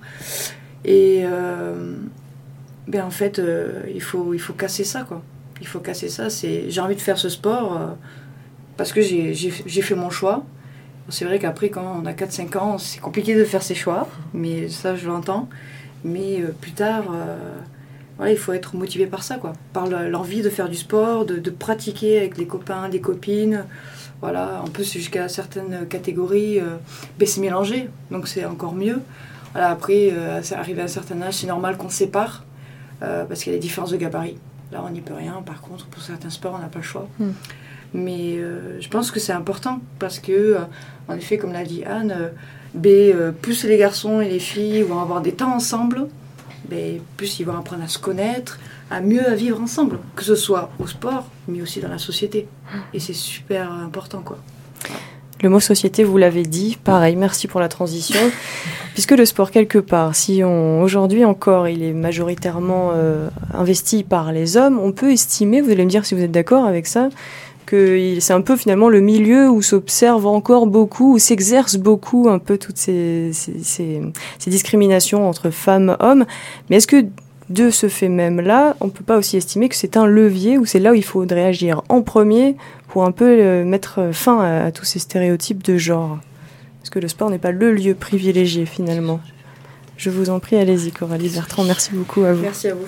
[SPEAKER 10] Et... Euh, Ben en fait, euh, il faut, il faut casser ça, quoi. Il faut casser ça. C'est, j'ai envie de faire ce sport euh, parce que j'ai, j'ai, j'ai fait mon choix. C'est vrai qu'après, quand on a quatre cinq ans, c'est compliqué de faire ses choix, mais ça, je l'entends. Mais euh, plus tard, euh, voilà, il faut être motivé par ça, quoi. Par l'envie de faire du sport, de, de pratiquer avec les copains, des copines. Voilà, on peut jusqu'à certaines catégories, euh, ben, c'est mélangé, donc c'est encore mieux. Voilà, après, euh, arrivé à un certain âge, c'est normal qu'on se sépare. Euh, parce qu'il y a des différences de gabarit. Là, on n'y peut rien. Par contre, pour certains sports, on n'a pas le choix. Mm. Mais euh, je pense que c'est important parce que, euh, en effet, comme l'a dit Anne, euh, ben, euh, plus les garçons et les filles vont avoir des temps ensemble, ben, plus ils vont apprendre à se connaître, à mieux à vivre ensemble, que ce soit au sport, mais aussi dans la société. Et c'est super important, quoi.
[SPEAKER 2] Le mot société, vous l'avez dit, pareil, merci pour la transition. Puisque le sport, quelque part, si on, aujourd'hui encore, il est majoritairement euh, investi par les hommes, on peut estimer, vous allez me dire si vous êtes d'accord avec ça, que c'est un peu finalement le milieu où s'observe encore beaucoup, où s'exercent beaucoup un peu toutes ces, ces, ces, ces discriminations entre femmes et hommes. Mais est-ce que de ce fait même-là, on ne peut pas aussi estimer que c'est un levier où c'est là où il faudrait agir en premier pour un peu euh, mettre fin à, à tous ces stéréotypes de genre? Parce que le sport n'est pas le lieu privilégié finalement. Je vous en prie, allez-y Coralie Bertrand, merci beaucoup à vous.
[SPEAKER 10] Merci à vous.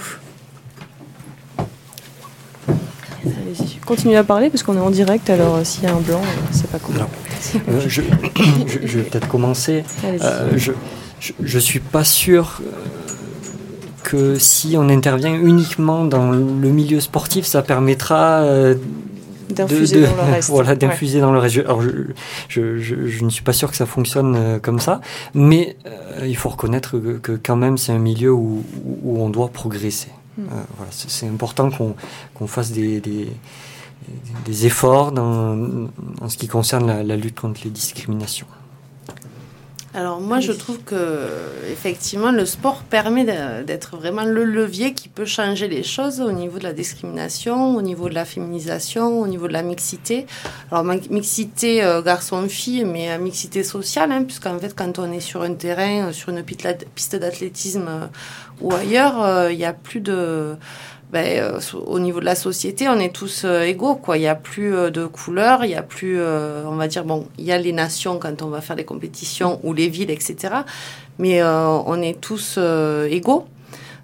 [SPEAKER 2] Allez-y, continuez à parler parce qu'on est en direct, alors euh, s'il y a un blanc, euh, c'est pas cool.
[SPEAKER 7] Alors, euh, je, je, je vais peut-être commencer. Euh, je, je, je suis pas sûr... Euh, que si on intervient uniquement dans le milieu sportif, ça permettra euh,
[SPEAKER 2] d'infuser
[SPEAKER 7] de, de,
[SPEAKER 2] dans le reste.
[SPEAKER 7] Voilà, d'infuser ouais. dans le reste. Alors, je, je, je, je ne suis pas sûr que ça fonctionne euh, comme ça, mais euh, il faut reconnaître que, que quand même c'est un milieu où, où on doit progresser. Mmh. Euh, voilà, c'est, c'est important qu'on, qu'on fasse des, des, des efforts dans, en ce qui concerne la, la lutte contre les discriminations.
[SPEAKER 9] Alors moi je trouve que effectivement le sport permet de, d'être vraiment le levier qui peut changer les choses au niveau de la discrimination, au niveau de la féminisation, au niveau de la mixité. Alors mixité euh, garçon-fille, mais euh, mixité sociale, hein, puisqu'en fait quand on est sur un terrain, sur une piste d'athlétisme euh, ou ailleurs, il euh, n'y a plus de... Ben, euh, au niveau de la société, on est tous euh, égaux, quoi. Il n'y a plus euh, de couleurs, il n'y a plus, euh, on va dire, bon, il y a les nations quand on va faire des compétitions ou les villes, et cetera. Mais euh, on est tous euh, égaux.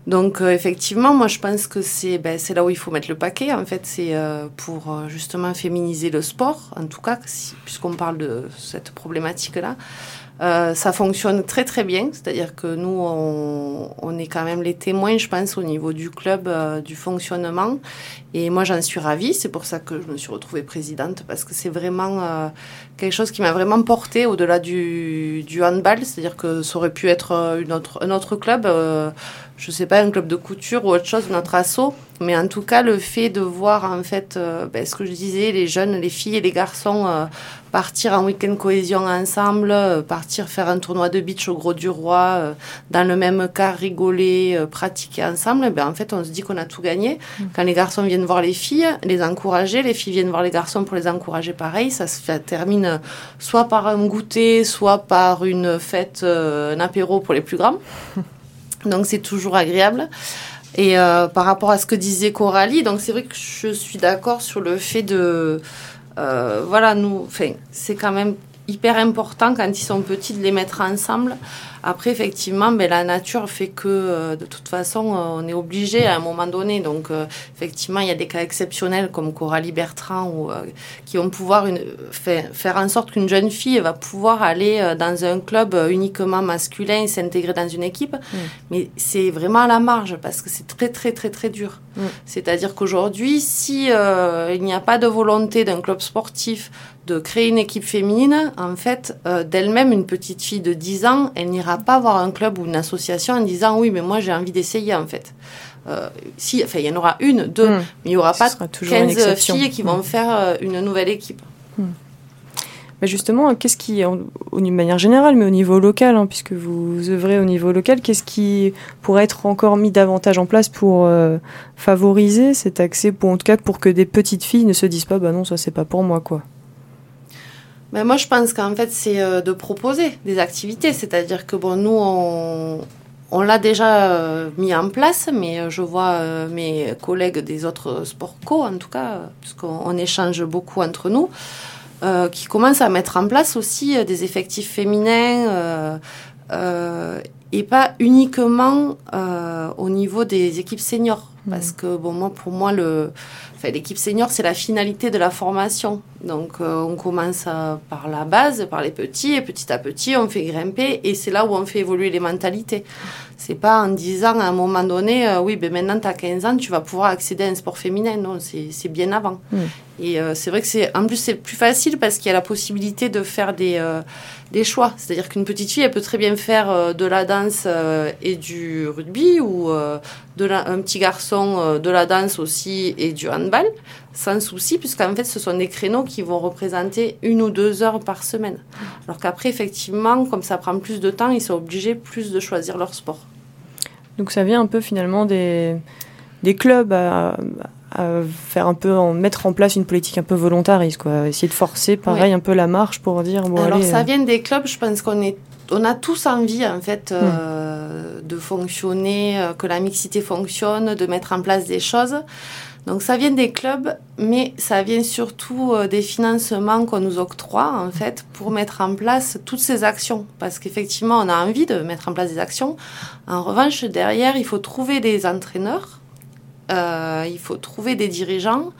[SPEAKER 9] Donc euh, effectivement, moi je pense que c'est, ben, c'est là où il faut mettre le paquet. En fait, c'est euh, pour euh, justement féminiser le sport, en tout cas, si, puisqu'on parle de cette problématique-là. Euh, ça fonctionne très très bien, c'est-à-dire que nous, on, on est quand même les témoins, je pense, au niveau du club, euh, du fonctionnement. Et moi, j'en suis ravie. C'est pour ça que je me suis retrouvée présidente, parce que c'est vraiment euh, quelque chose qui m'a vraiment portée au-delà du, du handball. C'est-à-dire que ça aurait pu être une autre, un autre club, euh, je ne sais pas, un club de couture ou autre chose, notre asso. Mais en tout cas, le fait de voir, en fait, euh, ben, ce que je disais, les jeunes, les filles et les garçons euh, partir en week-end cohésion ensemble, euh, partir faire un tournoi de beach au Gros du Roi, euh, dans le même car, rigoler, euh, pratiquer ensemble, ben, en fait, on se dit qu'on a tout gagné. Mmh. Quand les garçons viennent voir les filles, les encourager, les filles viennent voir les garçons pour les encourager pareil, ça se fait, termine soit par un goûter, soit par une fête, euh, un apéro pour les plus grands. Donc, c'est toujours agréable. Et euh, par rapport à ce que disait Coralie, donc c'est vrai que je suis d'accord sur le fait de... Euh, voilà, nous, c'est quand même hyper important quand ils sont petits de les mettre ensemble. Après, effectivement, ben, la nature fait que, euh, de toute façon, euh, on est obligé à un moment donné. Donc, euh, effectivement, il y a des cas exceptionnels comme Coralie Bertrand ou, euh, qui vont pouvoir une, fait, faire en sorte qu'une jeune fille va pouvoir aller euh, dans un club euh, uniquement masculin et s'intégrer dans une équipe. Mmh. Mais c'est vraiment à la marge parce que c'est très, très, très, très dur. Mmh. C'est-à-dire qu'aujourd'hui, si euh, il n'y a pas de volonté d'un club sportif de créer une équipe féminine, en fait, euh, d'elle-même, une petite fille de dix ans, elle n'ira pas voir un club ou une association en disant « Oui, mais moi, j'ai envie d'essayer, en fait. Euh, » Si, enfin, il y en aura une, deux, mmh. mais il n'y aura Ce pas quinze filles qui mmh. vont faire euh, une nouvelle équipe.
[SPEAKER 2] Mmh. Mais justement, qu'est-ce qui, de manière générale, mais au niveau local, hein, puisque vous œuvrez au niveau local, qu'est-ce qui pourrait être encore mis davantage en place pour euh, favoriser cet accès, pour, en tout cas pour que des petites filles ne se disent pas « Bah non, ça, c'est pas pour moi, quoi ».
[SPEAKER 9] Ben moi, je pense qu'en fait, c'est euh, de proposer des activités. C'est-à-dire que, bon, nous, on, on l'a déjà euh, mis en place, mais je vois euh, mes collègues des autres sports co, en tout cas, puisqu'on on échange beaucoup entre nous, euh, qui commencent à mettre en place aussi euh, des effectifs féminins euh, euh, et pas uniquement euh, au niveau des équipes seniors. Parce que, bon, moi, pour moi, le... enfin, l'équipe senior, c'est la finalité de la formation. Donc, euh, on commence euh, par la base, par les petits, et petit à petit, on fait grimper, et c'est là où on fait évoluer les mentalités. C'est pas en disant, à un moment donné, euh, oui, ben maintenant, tu as quinze ans, tu vas pouvoir accéder à un sport féminin. Non, c'est, c'est bien avant. Mmh. Et euh, c'est vrai que c'est... En plus, c'est plus facile parce qu'il y a la possibilité de faire des, euh, des choix. C'est-à-dire qu'une petite fille, elle peut très bien faire euh, de la danse euh, et du rugby, ou euh, de la... un petit garçon euh, de la danse aussi et du handball, sans souci, puisqu'en fait, ce sont des créneaux qui vont représenter une ou deux heures par semaine. Alors qu'après, effectivement, comme ça prend plus de temps, ils sont obligés plus de choisir leur sport.
[SPEAKER 2] Donc ça vient un peu finalement des, des clubs à, à faire un peu, en mettre en place une politique un peu volontariste, quoi. Essayer de forcer, pareil, oui. un peu la marche pour dire... Bon,
[SPEAKER 9] Alors
[SPEAKER 2] allez,
[SPEAKER 9] ça
[SPEAKER 2] euh...
[SPEAKER 9] vient des clubs, je pense qu'on est on a tous envie, en fait, euh, mmh. de fonctionner, euh, que la mixité fonctionne, de mettre en place des choses. Donc, ça vient des clubs, mais ça vient surtout euh, des financements qu'on nous octroie, en fait, pour mettre en place toutes ces actions. Parce qu'effectivement, on a envie de mettre en place des actions. En revanche, derrière, il faut trouver des entraîneurs, euh, il faut trouver des dirigeants.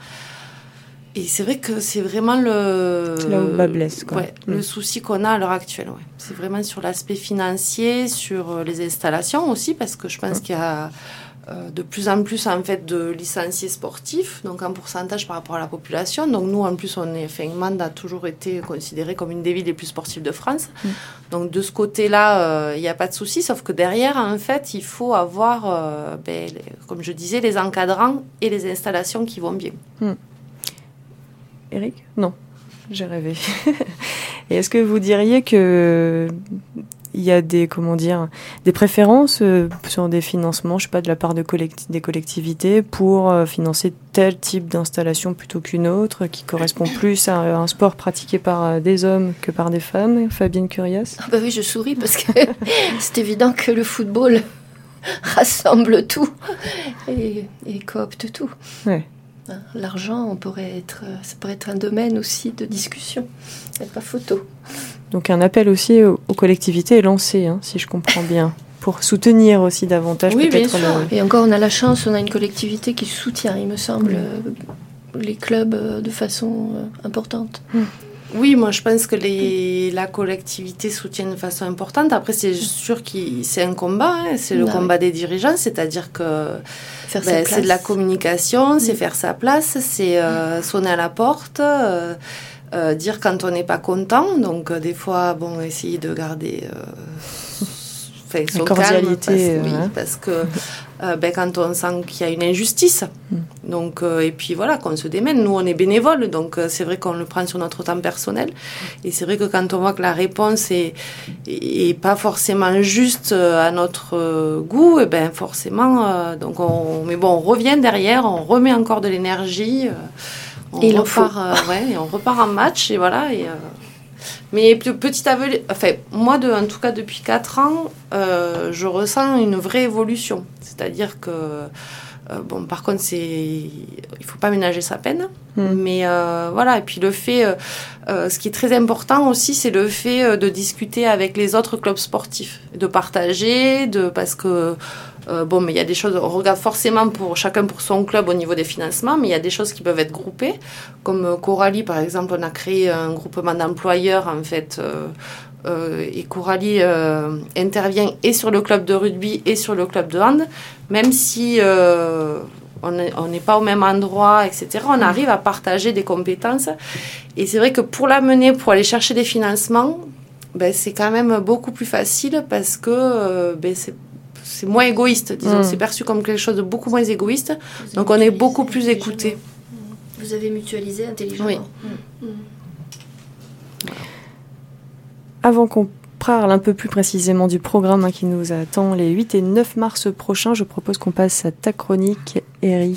[SPEAKER 9] Et c'est vrai que c'est vraiment le...
[SPEAKER 2] C'est là où le bas blesse, quoi.
[SPEAKER 9] Ouais, mmh. le souci qu'on a à l'heure actuelle. Ouais. C'est vraiment sur l'aspect financier, sur les installations aussi, parce que je pense mmh. qu'il y a euh, de plus en plus, en fait, de licenciés sportifs, donc en pourcentage par rapport à la population. Donc nous, en plus, on est, enfin, Mende a toujours été considérée comme une des villes les plus sportives de France. Mmh. Donc de ce côté-là, il euh, n'y a pas de souci, sauf que derrière, en fait, il faut avoir, euh, ben, les, comme je disais, les encadrants et les installations qui vont bien.
[SPEAKER 2] Mmh. Eric ? Non, j'ai rêvé. Et est-ce que vous diriez que il y a des, comment dire, des préférences euh, sur des financements, je sais pas, de la part de collect- des collectivités pour euh, financer tel type d'installation plutôt qu'une autre, qui correspond plus à un sport pratiqué par euh, des hommes que par des femmes ? Fabienne Curias ?
[SPEAKER 8] Ah bah oui, je souris parce que c'est évident que le football rassemble tout et, et coopte tout.
[SPEAKER 2] Ouais.
[SPEAKER 8] L'argent, on pourrait être, ça pourrait être un domaine aussi de discussion. Il n'y a pas photo.
[SPEAKER 2] Donc un appel aussi aux collectivités est lancé, hein, si je comprends bien, pour soutenir aussi davantage
[SPEAKER 8] oui,
[SPEAKER 2] peut-être.
[SPEAKER 8] Bien sûr.
[SPEAKER 2] Le...
[SPEAKER 8] Et encore, on a la chance, on a une collectivité qui soutient, il me semble, mmh. les clubs de façon euh, importante.
[SPEAKER 2] Mmh.
[SPEAKER 9] Oui, moi je pense que les, la collectivité soutient de façon importante. Après, c'est sûr que c'est un combat, hein, c'est le
[SPEAKER 8] ah,
[SPEAKER 9] combat
[SPEAKER 8] oui.
[SPEAKER 9] des dirigeants, c'est-à-dire que
[SPEAKER 8] faire
[SPEAKER 9] ben, c'est de la communication,
[SPEAKER 8] mmh.
[SPEAKER 9] c'est faire sa place, c'est euh, sonner à la porte, euh, euh, dire quand on n'est pas content. Donc euh, des fois, bon, essayer de garder euh, enfin, son calme, parce,
[SPEAKER 2] euh,
[SPEAKER 9] oui,
[SPEAKER 2] hein.
[SPEAKER 9] parce que euh, ben, quand on sent qu'il y a une injustice, mmh. donc, euh, et puis voilà, qu'on se démène. Nous, on est bénévoles, donc euh, c'est vrai qu'on le prend sur notre temps personnel. Et c'est vrai que quand on voit que la réponse est, est, est pas forcément juste euh, à notre euh, goût, et ben forcément, euh, donc on, mais bon, on revient derrière, on remet encore de l'énergie, euh, on
[SPEAKER 8] et
[SPEAKER 9] repart, euh, ouais, et on repart en match, et voilà. Et, euh, mais petit à petit, enfin, moi, de, en tout cas, depuis quatre ans, euh, je ressens une vraie évolution. C'est-à-dire que, euh, bon, par contre, c'est, il ne faut pas ménager sa peine. Mmh. Mais euh, voilà, et puis le fait, euh, euh, ce qui est très important aussi, c'est le fait euh, de discuter avec les autres clubs sportifs, de partager, de, parce que, euh, bon, mais il y a des choses, on regarde forcément pour chacun pour son club au niveau des financements, mais il y a des choses qui peuvent être groupées. Comme euh, Coralie, par exemple, on a créé un groupement d'employeurs, en fait, euh, euh, et Coralie euh, intervient et sur le club de rugby et sur le club de hand, même si... Euh, on n'est pas au même endroit, et cetera. On arrive à partager des compétences. Et c'est vrai que pour l'amener, pour aller chercher des financements, ben, c'est quand même beaucoup plus facile parce que euh, ben, c'est, c'est moins égoïste, disons. Mmh. C'est perçu comme quelque chose de beaucoup moins égoïste. Donc on est beaucoup plus écouté.
[SPEAKER 8] Vous avez mutualisé intelligemment.
[SPEAKER 9] Oui.
[SPEAKER 8] Mmh.
[SPEAKER 2] Voilà. Avant qu'on parle un peu plus précisément du programme hein, qui nous attend les huit et neuf mars prochains, je propose qu'on passe à ta chronique, Eric.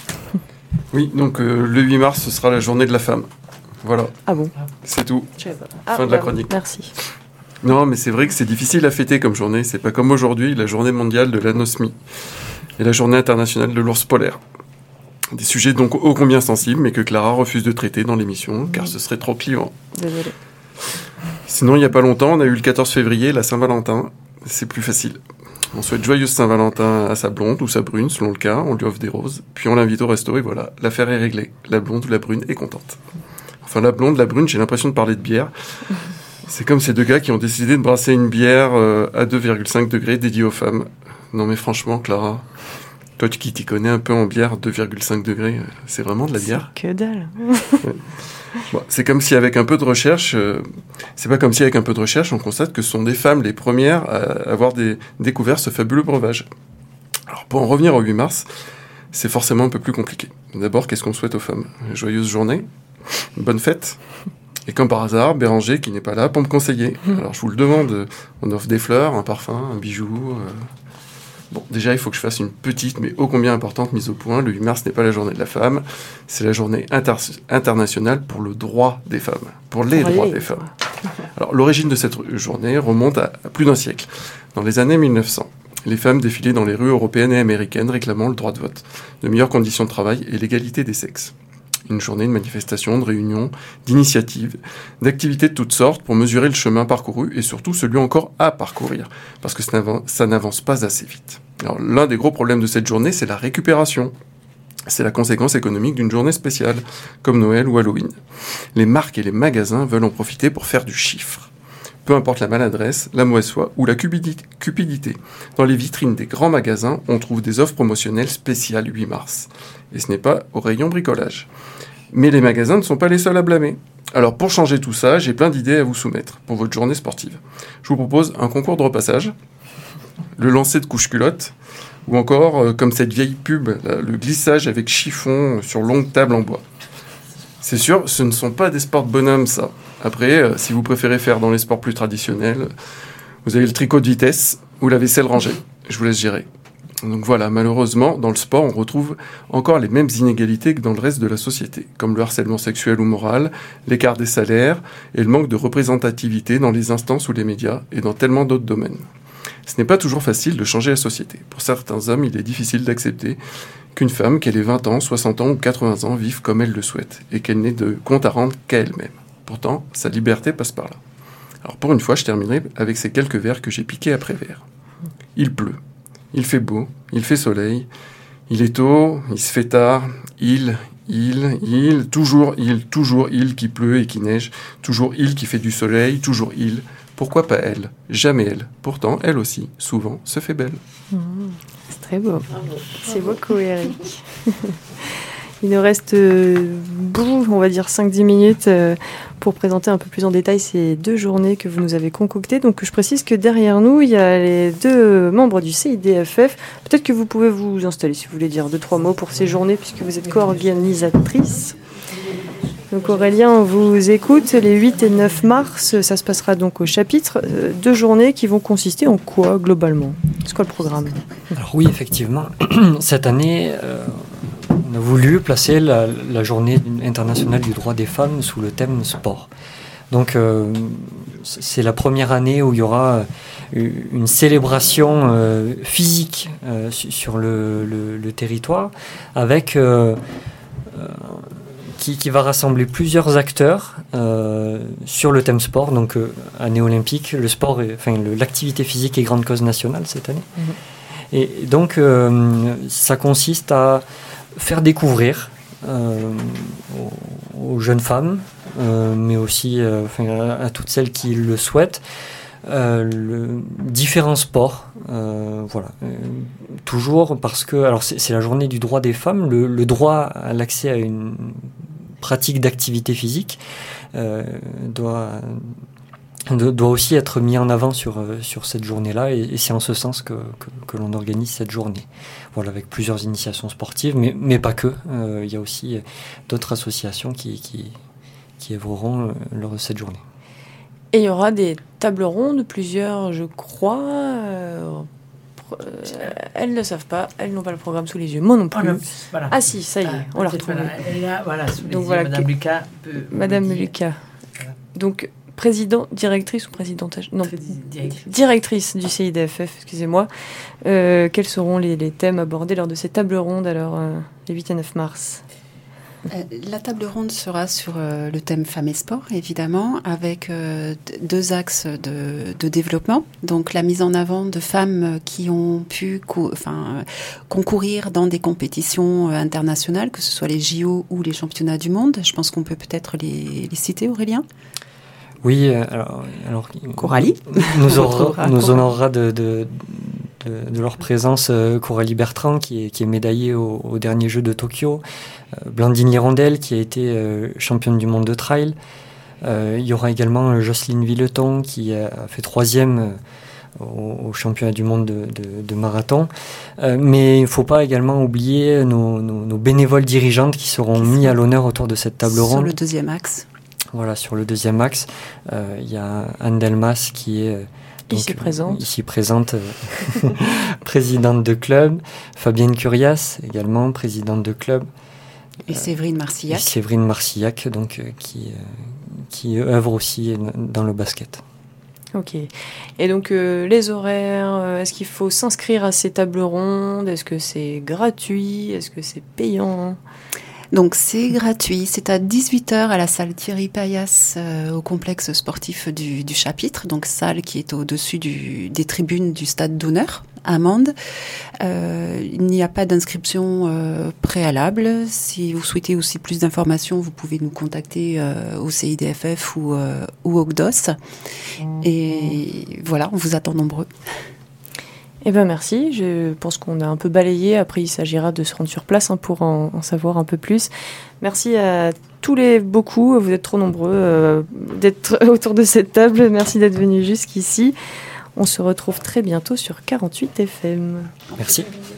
[SPEAKER 11] Oui, donc euh, le huit mars, ce sera la journée de la femme. Voilà.
[SPEAKER 2] Ah bon ?
[SPEAKER 11] C'est tout.
[SPEAKER 2] Ah,
[SPEAKER 11] fin de
[SPEAKER 2] bah,
[SPEAKER 11] la chronique.
[SPEAKER 2] Merci.
[SPEAKER 11] Non, mais c'est vrai que c'est difficile à fêter comme journée. C'est pas comme aujourd'hui, la journée mondiale de l'anosmie et la journée internationale de l'ours polaire. Des sujets donc ô combien sensibles, mais que Clara refuse de traiter dans l'émission, car ce serait trop clivant.
[SPEAKER 2] Désolée.
[SPEAKER 11] Sinon, il n'y a pas longtemps, on a eu le quatorze février, la Saint-Valentin. C'est plus facile. On souhaite joyeuse Saint-Valentin à sa blonde ou sa brune, selon le cas. On lui offre des roses. Puis on l'invite au resto et voilà, l'affaire est réglée. La blonde ou la brune est contente. Enfin, la blonde, la brune, j'ai l'impression de parler de bière. C'est comme ces deux gars qui ont décidé de brasser une bière euh, à deux virgule cinq degrés dédiée aux femmes. Non mais franchement, Clara, toi qui t'y connais un peu en bière, deux virgule cinq degrés, c'est vraiment de la bière ?
[SPEAKER 2] C'est que dalle.
[SPEAKER 11] Ouais. Bon, c'est comme si avec un peu de recherche, euh, c'est pas comme si avec un peu de recherche, on constate que ce sont des femmes les premières à avoir des, découvert ce fabuleux breuvage. Alors pour en revenir au huit mars, c'est forcément un peu plus compliqué. D'abord, qu'est-ce qu'on souhaite aux femmes ? Une joyeuse journée, une bonne fête. Et comme par hasard, Béranger, qui n'est pas là pour me conseiller. Alors je vous le demande, on offre des fleurs, un parfum, un bijou... Euh... Bon, déjà, il faut que je fasse une petite, mais ô combien importante mise au point. Le huit mars n'est pas la journée de la femme, c'est la journée inter- internationale pour le droit des femmes, pour les droits des femmes. Alors, l'origine de cette journée remonte à, à plus d'un siècle. Dans les années mille neuf cents, les femmes défilaient dans les rues européennes et américaines réclamant le droit de vote, de meilleures conditions de travail et l'égalité des sexes. Une journée de manifestations, de réunions, d'initiatives, d'activités de toutes sortes pour mesurer le chemin parcouru et surtout celui encore à parcourir, parce que ça n'avance pas assez vite. Alors, l'un des gros problèmes de cette journée, c'est la récupération. C'est la conséquence économique d'une journée spéciale, comme Noël ou Halloween. Les marques et les magasins veulent en profiter pour faire du chiffre. Peu importe la maladresse, la mauvaise foi ou la cupidité. Dans les vitrines des grands magasins, on trouve des offres promotionnelles spéciales huit mars. Et ce n'est pas au rayon bricolage. Mais les magasins ne sont pas les seuls à blâmer. Alors pour changer tout ça, j'ai plein d'idées à vous soumettre pour votre journée sportive. Je vous propose un concours de repassage, le lancer de couche-culotte, ou encore, euh, comme cette vieille pub, là, le glissage avec chiffon sur longue table en bois. C'est sûr, ce ne sont pas des sports de bonhomme, ça. Après, euh, si vous préférez faire dans les sports plus traditionnels, vous avez le tricot de vitesse ou la vaisselle rangée. Je vous laisse gérer. Donc voilà, malheureusement, dans le sport, on retrouve encore les mêmes inégalités que dans le reste de la société, comme le harcèlement sexuel ou moral, l'écart des salaires et le manque de représentativité dans les instances ou les médias et dans tellement d'autres domaines. Ce n'est pas toujours facile de changer la société. Pour certains hommes, il est difficile d'accepter qu'une femme, qu'elle ait vingt ans, soixante ans ou quatre-vingts ans, vive comme elle le souhaite et qu'elle n'ait de compte à rendre qu'à elle-même. Pourtant, sa liberté passe par là. Alors pour une fois, je terminerai avec ces quelques vers que j'ai piqués après vers. Il pleut, il fait beau, il fait soleil, il est tôt, il se fait tard, il, il, il, toujours il, toujours il qui pleut et qui neige, toujours il qui fait du soleil, toujours il. Pourquoi pas elle? Jamais elle. Pourtant, elle aussi, souvent, se fait belle.
[SPEAKER 2] Mmh, c'est très beau. Bravo. C'est beaucoup, Eric. Il nous reste, euh, on va dire, cinq à dix minutes euh, pour présenter un peu plus en détail ces deux journées que vous nous avez concoctées. Donc, je précise que derrière nous, il y a les deux membres du C I D F F. Peut-être que vous pouvez vous installer, si vous voulez dire deux, trois mots pour ces journées, puisque vous êtes co-organisatrice. Donc, Aurélien, on vous écoute. Les huit et neuf mars, ça se passera donc au chapitre. Euh, deux journées qui vont consister en quoi, globalement? C'est quoi le programme?
[SPEAKER 7] Alors oui, effectivement, cette année... Euh On a voulu placer la, la journée internationale du droit des femmes sous le thème sport. Donc euh, c'est la première année où il y aura une célébration euh, physique euh, sur le, le, le territoire avec euh, euh, qui, qui va rassembler plusieurs acteurs euh, sur le thème sport. Donc euh, année olympique, le sport, est, enfin le, l'activité physique est grande cause nationale cette année. Mmh. Et donc euh, ça consiste à faire découvrir euh, aux, aux jeunes femmes, euh, mais aussi euh, enfin, à, à toutes celles qui le souhaitent, euh, le, différents sports. Euh, voilà. Euh, toujours parce que, alors c'est, c'est la journée du droit des femmes, le, le droit à l'accès à une pratique d'activité physique euh, doit... doit aussi être mis en avant sur, sur cette journée-là et, et c'est en ce sens que, que, que l'on organise cette journée. Voilà, avec plusieurs initiations sportives, mais, mais pas que. Euh, il y a aussi d'autres associations qui, qui, qui œuvreront lors de cette journée.
[SPEAKER 2] Et il y aura des tables rondes, plusieurs, je crois. Euh, elles ne le savent pas, elles n'ont pas le programme sous les yeux. Moi non plus. Voilà, voilà. Ah si, ça y est, ah, on l'a retrouvé.
[SPEAKER 12] Voilà, elle est là, voilà, sous les
[SPEAKER 2] Donc,
[SPEAKER 12] yeux.
[SPEAKER 2] voilà,
[SPEAKER 12] Madame
[SPEAKER 2] que...
[SPEAKER 12] Lucas peut...
[SPEAKER 2] Madame Lucas. Voilà. Donc... Président, directrice ou présidente? Non,
[SPEAKER 12] directrice.
[SPEAKER 2] directrice du C I D F F, excusez-moi. Euh, quels seront les, les thèmes abordés lors de cette table ronde, alors, euh, les huit et neuf mars?
[SPEAKER 13] Euh, la table ronde sera sur euh, le thème femmes et sport, évidemment, avec euh, d- deux axes de, de développement. Donc, la mise en avant de femmes qui ont pu co- enfin, concourir dans des compétitions euh, internationales, que ce soit les J O ou les championnats du monde. Je pense qu'on peut peut-être les, les citer, Aurélien.
[SPEAKER 7] Oui, alors, alors
[SPEAKER 13] Coralie
[SPEAKER 7] nous, aura, nous honorera de, de, de, de leur présence euh, Coralie Bertrand, qui est, qui est médaillée au, au dernier jeu de Tokyo, euh, Blandine Hirondelle, qui a été euh, championne du monde de trail. Euh, il y aura également Jocelyne Villeton, qui a fait troisième euh, au, au championnat du monde de, de, de marathon. Euh, mais il ne faut pas également oublier nos, nos, nos bénévoles dirigeantes qui seront qui mis à l'honneur autour de cette table ronde.
[SPEAKER 13] Sur le deuxième axe.
[SPEAKER 7] Voilà, sur le deuxième axe, euh, il y a Anne Delmas qui est euh, donc,
[SPEAKER 2] ici présente,
[SPEAKER 7] ici présente euh, présidente de club, Fabienne Curias également présidente de club,
[SPEAKER 13] et Séverine Marcillac.
[SPEAKER 7] Et Séverine Marcillac, donc euh, qui euh, qui œuvre aussi dans le basket.
[SPEAKER 2] Ok. Et donc euh, les horaires, euh, est-ce qu'il faut s'inscrire à ces tables rondes? Est-ce que c'est gratuit? Est-ce que c'est payant?
[SPEAKER 13] Donc c'est gratuit, c'est à dix-huit heures à la salle Thierry Payas euh, au complexe sportif du, du chapitre, donc salle qui est au-dessus du, des tribunes du stade d'honneur à Mende. Euh, il n'y a pas d'inscription euh, préalable. Si vous souhaitez aussi plus d'informations, vous pouvez nous contacter euh, au C I D F F ou, euh, ou au C D O S. Et voilà, on vous attend nombreux.
[SPEAKER 2] Eh bien merci, je pense qu'on a un peu balayé, après il s'agira de se rendre sur place hein, pour en, en savoir un peu plus. Merci à tous les beaucoup, vous êtes trop nombreux euh, d'être autour de cette table, merci d'être venus jusqu'ici. On se retrouve très bientôt sur quarante-huit F M.
[SPEAKER 7] Merci.